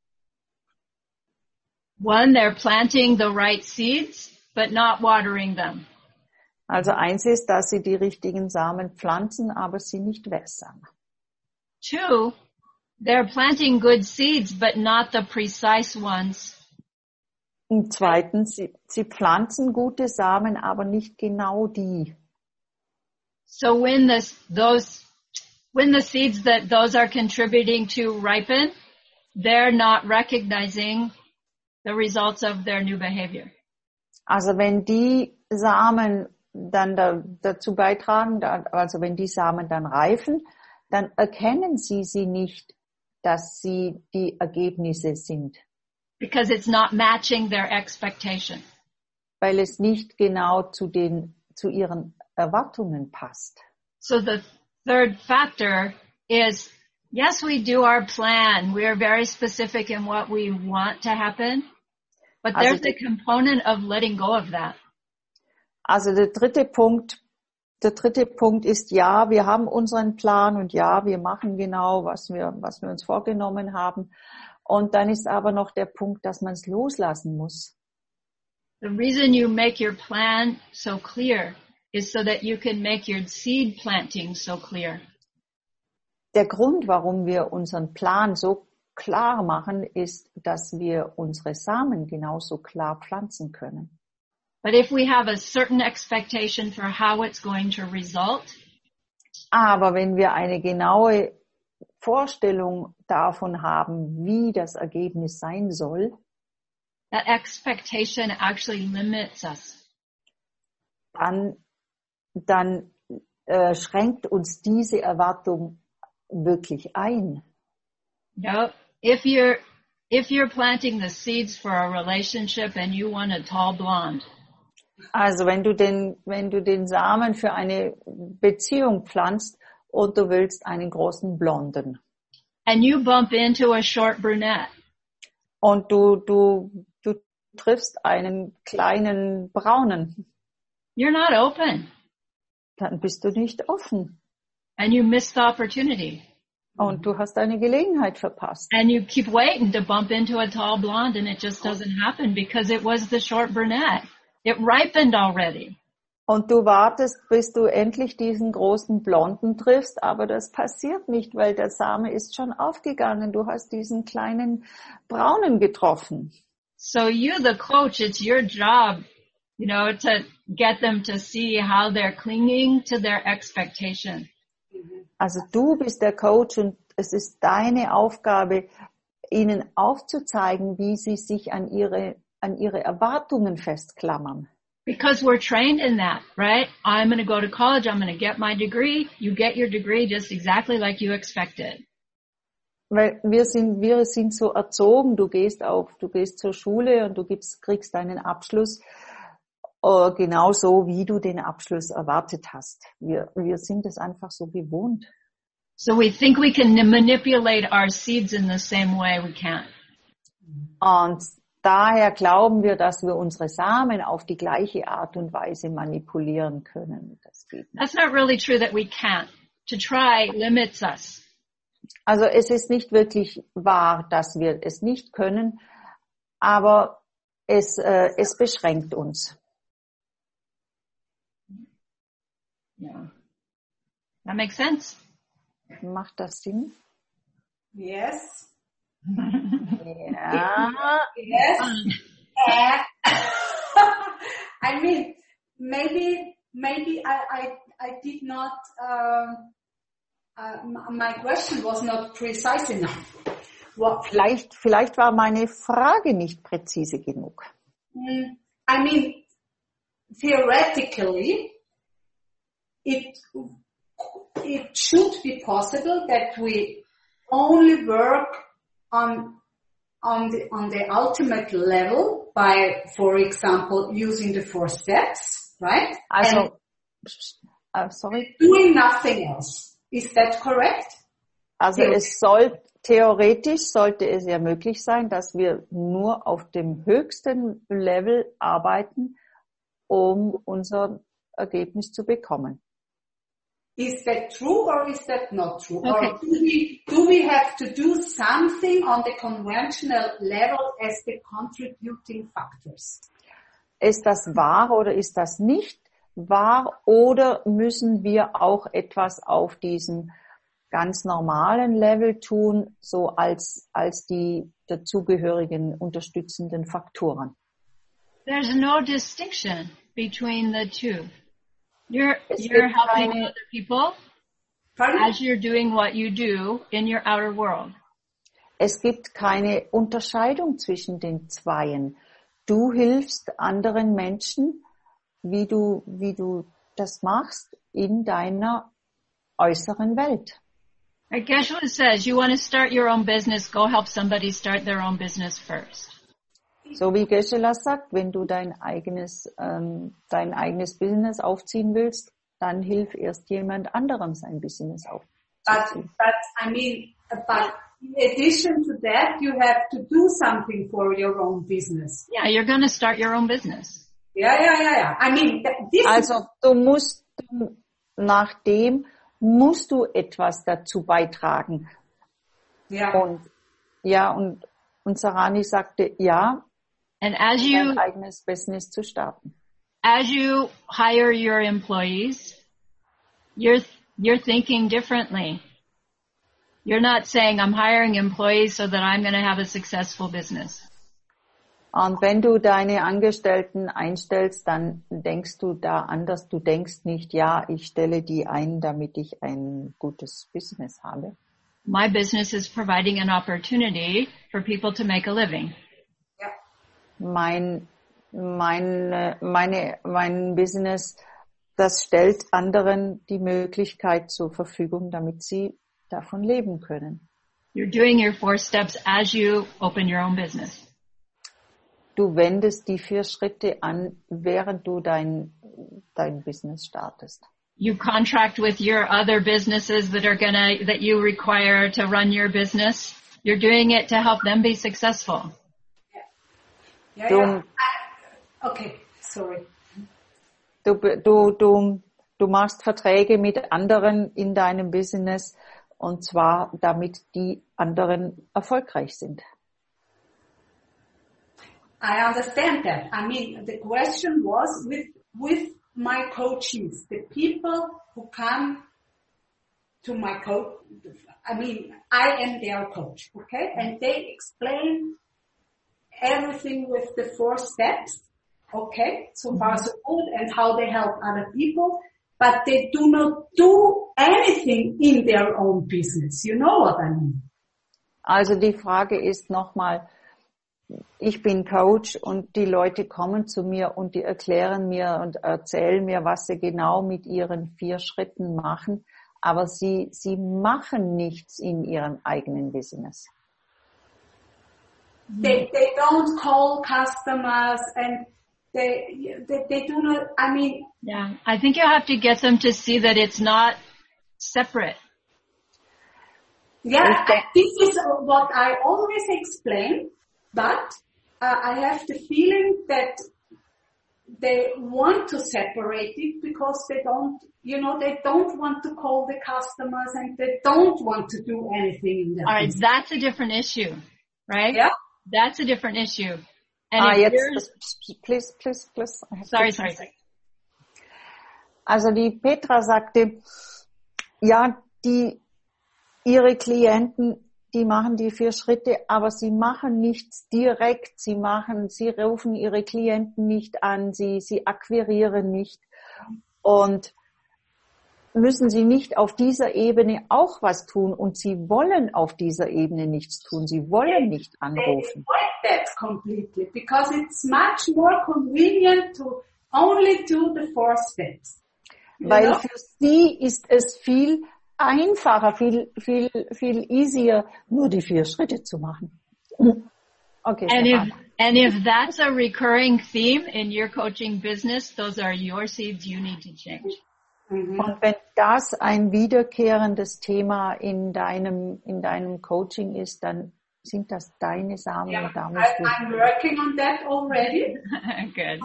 One, they're planting the right seeds, but not watering them. Also eins ist, dass sie die richtigen Samen pflanzen, aber sie nicht wässern. Two, they're planting good seeds, but not the precise ones. Und zweitens, sie, sie pflanzen gute Samen, aber nicht genau die. So when this, those, when the seeds that those are contributing to ripen, they're not recognizing the results of their new behavior. Also wenn die Samen dann da, dazu beitragen, da, also wenn die Samen dann reifen, dann erkennen sie sie nicht, dass sie die Ergebnisse sind, Because it's not matching their expectation. weil es nicht genau zu den, zu ihren Erwartungen passt. So the third factor is, yes, we do our plan. We are very specific in what we want to happen, but Also there's a component of letting go of that. Also der dritte Punkt, der dritte Punkt ist, ja, wir haben unseren Plan und ja, wir machen genau, was wir, was wir uns vorgenommen haben. Und dann ist aber noch der Punkt, dass man es loslassen muss. The reason you make your plan so clear is so that you can make your seed planting so clear. Der Grund, warum wir unseren Plan so klar machen, ist, dass wir unsere Samen genauso klar pflanzen können. But if we have a certain expectation for how it's going to result, Aber wenn wir eine genaue Vorstellung davon haben, wie das Ergebnis sein soll, that expectation actually limits us. dann, dann äh, schränkt uns diese Erwartung wirklich ein. No, if you're if you're planting the seeds for a relationship and you want a tall blonde, Also wenn du den, wenn du den Samen für eine Beziehung pflanzt und du willst einen großen Blonden and you bump into a short brunette, und du, du, du triffst einen kleinen Braunen, you're not open dann bist du nicht offen and you miss the opportunity. und du hast eine Gelegenheit verpasst. And you keep waiting to bump into a tall blonde and it just doesn't happen because it was the short brunette. It ripened already. Und du wartest, bis du endlich diesen großen Blonden triffst, aber das passiert nicht, weil der Same ist schon aufgegangen. Du hast diesen kleinen Braunen getroffen. So you, the coach, it's your job, you know, to get them to see how they're clinging to their expectation. Also du bist der Coach und es ist deine Aufgabe, ihnen aufzuzeigen, wie sie sich an ihre, an ihre Erwartungen festklammern. Because we're trained in that, right? I'm going to go to college, I'm going to get my degree. You get your degree just exactly like you expected. Weil wir sind, wir sind so erzogen, du gehst auf, du gehst zur Schule und du gibst, kriegst deinen Abschluss äh, genauso, wie du den Abschluss erwartet hast. Wir, wir sind es einfach so gewohnt. So we think we can manipulate our seeds in the same way. We can't. Und daher glauben wir, dass wir unsere Samen auf die gleiche Art und Weise manipulieren können. Das geht nicht. That's not really true that we can't. To try limits us. Also es ist nicht wirklich wahr, dass wir es nicht können, aber es, äh, es beschränkt uns. Yeah. That makes sense. Macht das Sinn? Yes. Ja. Yes. Uh, I mean, maybe, maybe I, I, I did not, um, uh, my question was not precise enough. What, Vielleicht, vielleicht war meine Frage nicht präzise genug. mm, I mean, theoretically, it, it should be possible that we only work on on the on the ultimate level by, for example, using the four steps, right? Also, uh, sorry. And doing nothing else. Is that correct? Also es soll, theoretisch sollte es ja möglich sein, dass wir nur auf dem höchsten Level arbeiten, um unser Ergebnis zu bekommen. Is that true or is that not true? Okay. Or do we, do we have to do something on the conventional level as the contributing factors? Ist das wahr oder ist das nicht wahr? Oder müssen wir auch etwas auf diesem ganz normalen Level tun, so als, als die dazugehörigen unterstützenden Faktoren? There's no distinction between the two. You're, Es you're gibt helping keine- other people Pardon? as you're doing what you do in your outer world. Es gibt keine Unterscheidung zwischen den Zweien. Du hilfst anderen Menschen, wie du, wie du das machst in deiner äußeren Welt. Like Geshe says, you want to start your own business, go help somebody start their own business first. So wie Geshe sagt, wenn du dein eigenes, ähm, dein eigenes Business aufziehen willst, dann hilf erst jemand anderem sein Business But, aufzuziehen. but I mean, but in addition to that, you have to do something for your own business. Yeah, you're going to start your own business. Yeah, yeah, yeah, yeah. I mean, this Also du musst, nach dem musst du etwas dazu beitragen. yeah. Und ja, und, und Sarani sagte, ja, And as dein you, eigenes Business zu starten. as you hire your employees, you're, you're thinking differently. You're not saying, I'm hiring employees so that I'm going to have a successful business. Und wenn du deine Angestellten einstellst, dann denkst du da anders. Du denkst nicht, ja, ich stelle die ein, damit ich ein gutes Business habe. My business is providing an opportunity for people to make a living. Yeah. Mein, mein, meine, mein Business, das stellt anderen die Möglichkeit zur Verfügung, damit sie davon leben können. You're doing your four steps as you open your own business. Du wendest die vier Schritte an, während du dein, dein Business startest. You contract with your other businesses that are gonna, that you require to run your business. You're doing it to help them be successful. Yeah, Du, yeah. I, okay, sorry. du, du, du, du machst Verträge mit anderen in deinem Business, und zwar damit die anderen erfolgreich sind. I understand that. I mean, the question was with, with my coaches, the people who come to my coach, I mean, I am their coach, okay? And they explain everything with the four steps, okay? So far so good, and how they help other people, but they do not do anything in their own business. You know what I mean? Also die Frage ist nochmal, ich bin Coach und die Leute kommen zu mir und die erklären mir und erzählen mir, was sie genau mit ihren vier Schritten machen, aber sie, sie machen nichts in ihrem eigenen Business. They, they don't call customers and they, they, they do not, I mean. Yeah. I think you have to get them to see that it's not separate. Yeah, this is what I always explain. But uh, I have the feeling that they want to separate it because they don't, you know, they don't want to call the customers and they don't want to do anything in their All right, business. that's a different issue, right? Yeah. That's a different issue. And Ah, if jetzt, you're- das, please, please, please. I have sorry, to- sorry, sorry. Also die Petra sagte, ja, die, ihre Klienten, die machen die vier Schritte, aber sie machen nichts direkt. Sie machen, sie rufen ihre Klienten nicht an, sie, sie akquirieren nicht. Und müssen sie nicht auf dieser Ebene auch was tun? Und sie wollen auf dieser Ebene nichts tun. Sie wollen nicht They anrufen. avoid that completely because it's much more convenient to only do the four steps. You Weil know? für sie ist es viel einfacher, viel, viel, viel easier, nur die vier Schritte zu machen. Okay, And if, Stefan. and if that's a recurring theme in your coaching business, those are your seeds you need to change. Mhm. Und wenn das ein wiederkehrendes Thema in deinem, in deinem Coaching ist, dann sind das deine Samen Yeah, und da I, musst du. I'm working on that already. Good.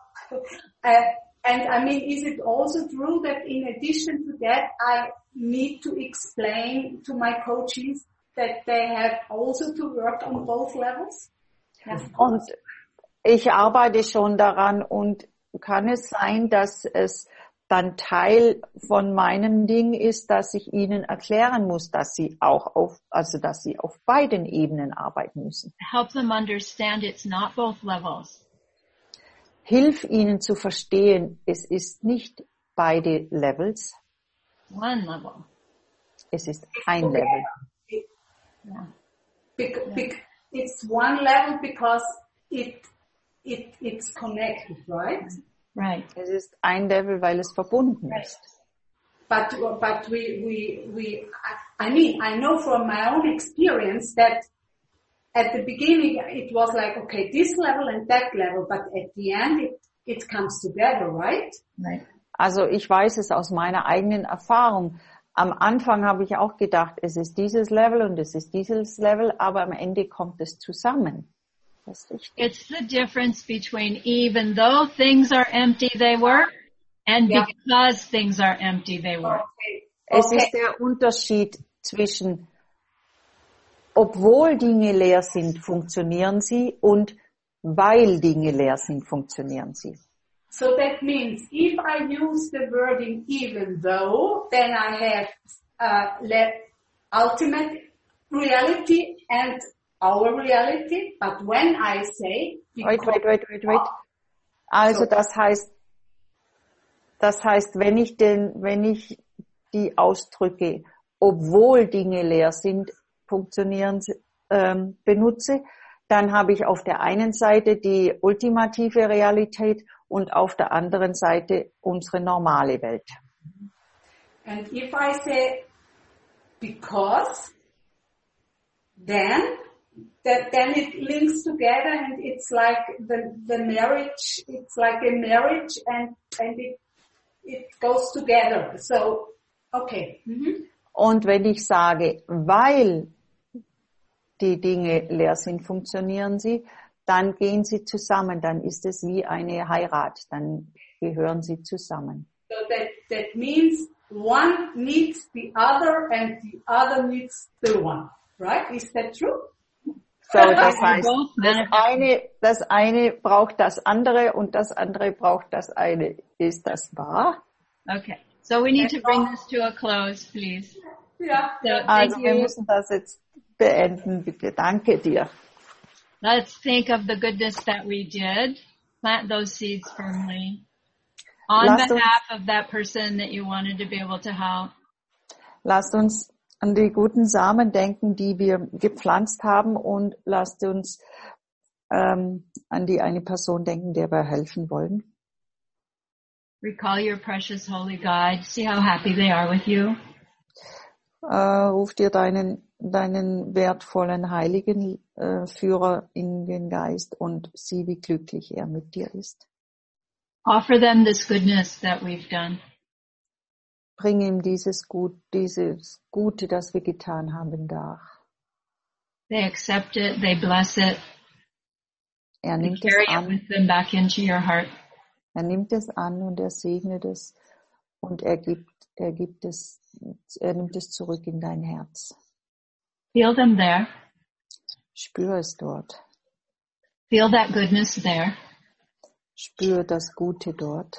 Uh, and I mean, is it also true that in addition to that, I need to explain to my coaches that they have also to work on both levels? Yes. Und ich arbeite schon daran und kann es sein, dass es dann Teil von meinem Ding ist, dass ich ihnen erklären muss, dass sie auch auf, also dass sie auf beiden Ebenen arbeiten müssen. Help them understand it's not both levels. Hilf ihnen zu verstehen, es ist nicht beide Levels, One level. es ist ein Level. Yeah. Bec- bec- it's one level because it it it's connected, right? Right. Es ist ein Level, weil es verbunden ist. But but we we we I mean I know from my own experience that at the beginning it was like okay this level and that level, but at the end it it comes together, right? Right. Also ich weiß es aus meiner eigenen Erfahrung. Am Anfang habe ich auch gedacht, es ist dieses Level und es ist dieses Level, aber am Ende kommt es zusammen. Das ist richtig. It's the difference between even though things are empty, they work, and Yeah. because things are empty, they work. Okay. Es Okay. ist der Unterschied zwischen, obwohl Dinge leer sind, funktionieren sie, und weil Dinge leer sind, funktionieren sie. So that means if I use the wording even though, then I have uh, le- ultimate reality and our reality. But when I say, Wait, wait, wait, wait, wait. Also So. das heißt, das heißt, wenn ich den, wenn ich die Ausdrücke, obwohl Dinge leer sind, funktionieren, ähm, benutze, dann habe ich auf der einen Seite die ultimative Realität und auf der anderen Seite unsere normale Welt. and if I say because, then that then it links together and it's like the the marriage. It's like a marriage and and it it goes together. So okay. Mhm. Und wenn ich sage, weil die Dinge leer sind, funktionieren sie, dann gehen sie zusammen, dann ist es wie eine Heirat, dann gehören sie zusammen. So that that means one needs the other and the other needs the one. Right? Is that true? So, das heißt, Both das manifest. eine, das eine braucht das andere und das andere braucht das eine. Ist das wahr? Okay. So we need to bring this to a close, please. Yeah. So thank Also wir you. müssen das jetzt beenden, bitte. Danke dir. Let's think of the goodness that we did. Plant those seeds firmly. On Lasst uns- behalf of that person that you wanted to be able to help. Lasst uns an die guten Samen denken, die wir gepflanzt haben, und lasst uns ähm, an die eine Person denken, der wir helfen wollen. Recall your precious holy guide. See how happy they are with you. Äh, ruf dir deinen, deinen wertvollen heiligen äh, Führer in den Geist und sieh, wie glücklich er mit dir ist. Offer them this goodness that we've done. Bring ihm dieses Gut, dieses Gute, das wir getan haben, dar. They accept it. They bless it. Er They nimmt es carry it an, with them back into your heart. er nimmt es an und er segnet es und er gibt, er gibt es, er nimmt es zurück in dein Herz. Feel them there. Spür es dort. Feel that goodness there. Spür das Gute dort.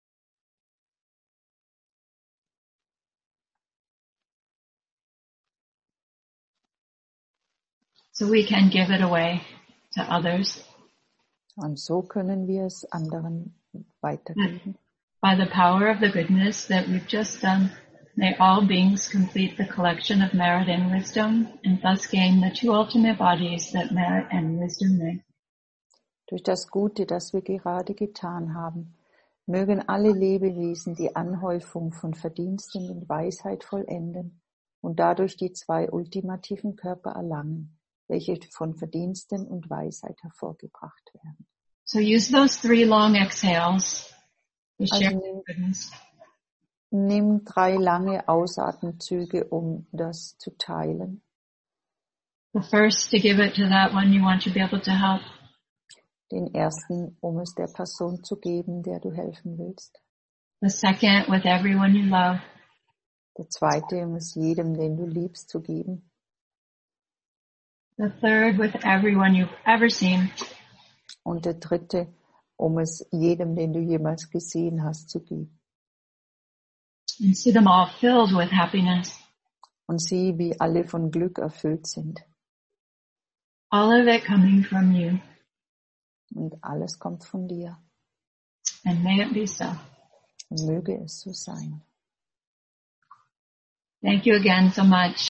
So we can give it away to others. Und so können wir es anderen weitergeben. By the power of the goodness that we've just done, may all beings complete the collection of merit and wisdom, and thus gain the two ultimate bodies that merit and wisdom make. Durch das Gute, das wir gerade getan haben, mögen alle Lebewesen die Anhäufung von Verdiensten und Weisheit vollenden und dadurch die zwei ultimativen Körper erlangen, welche von Verdiensten und Weisheit hervorgebracht werden. So use those three long exhales to Also share nimm, goodness. nimm drei lange Ausatemzüge, um das zu teilen. The first to give it to that one you want to be able to help. Den ersten, um es der Person zu geben, der du helfen willst. The second with everyone you love. Der zweite, um es jedem, den du liebst, zu geben. The third with everyone you've ever seen. Und der dritte, um es jedem, den du jemals gesehen hast, zu geben. And see them all filled with happiness. Und sieh, wie alle von Glück erfüllt sind. All of it coming from you. Und alles kommt von dir. And may it be so. Und möge es so sein. Thank you again so much.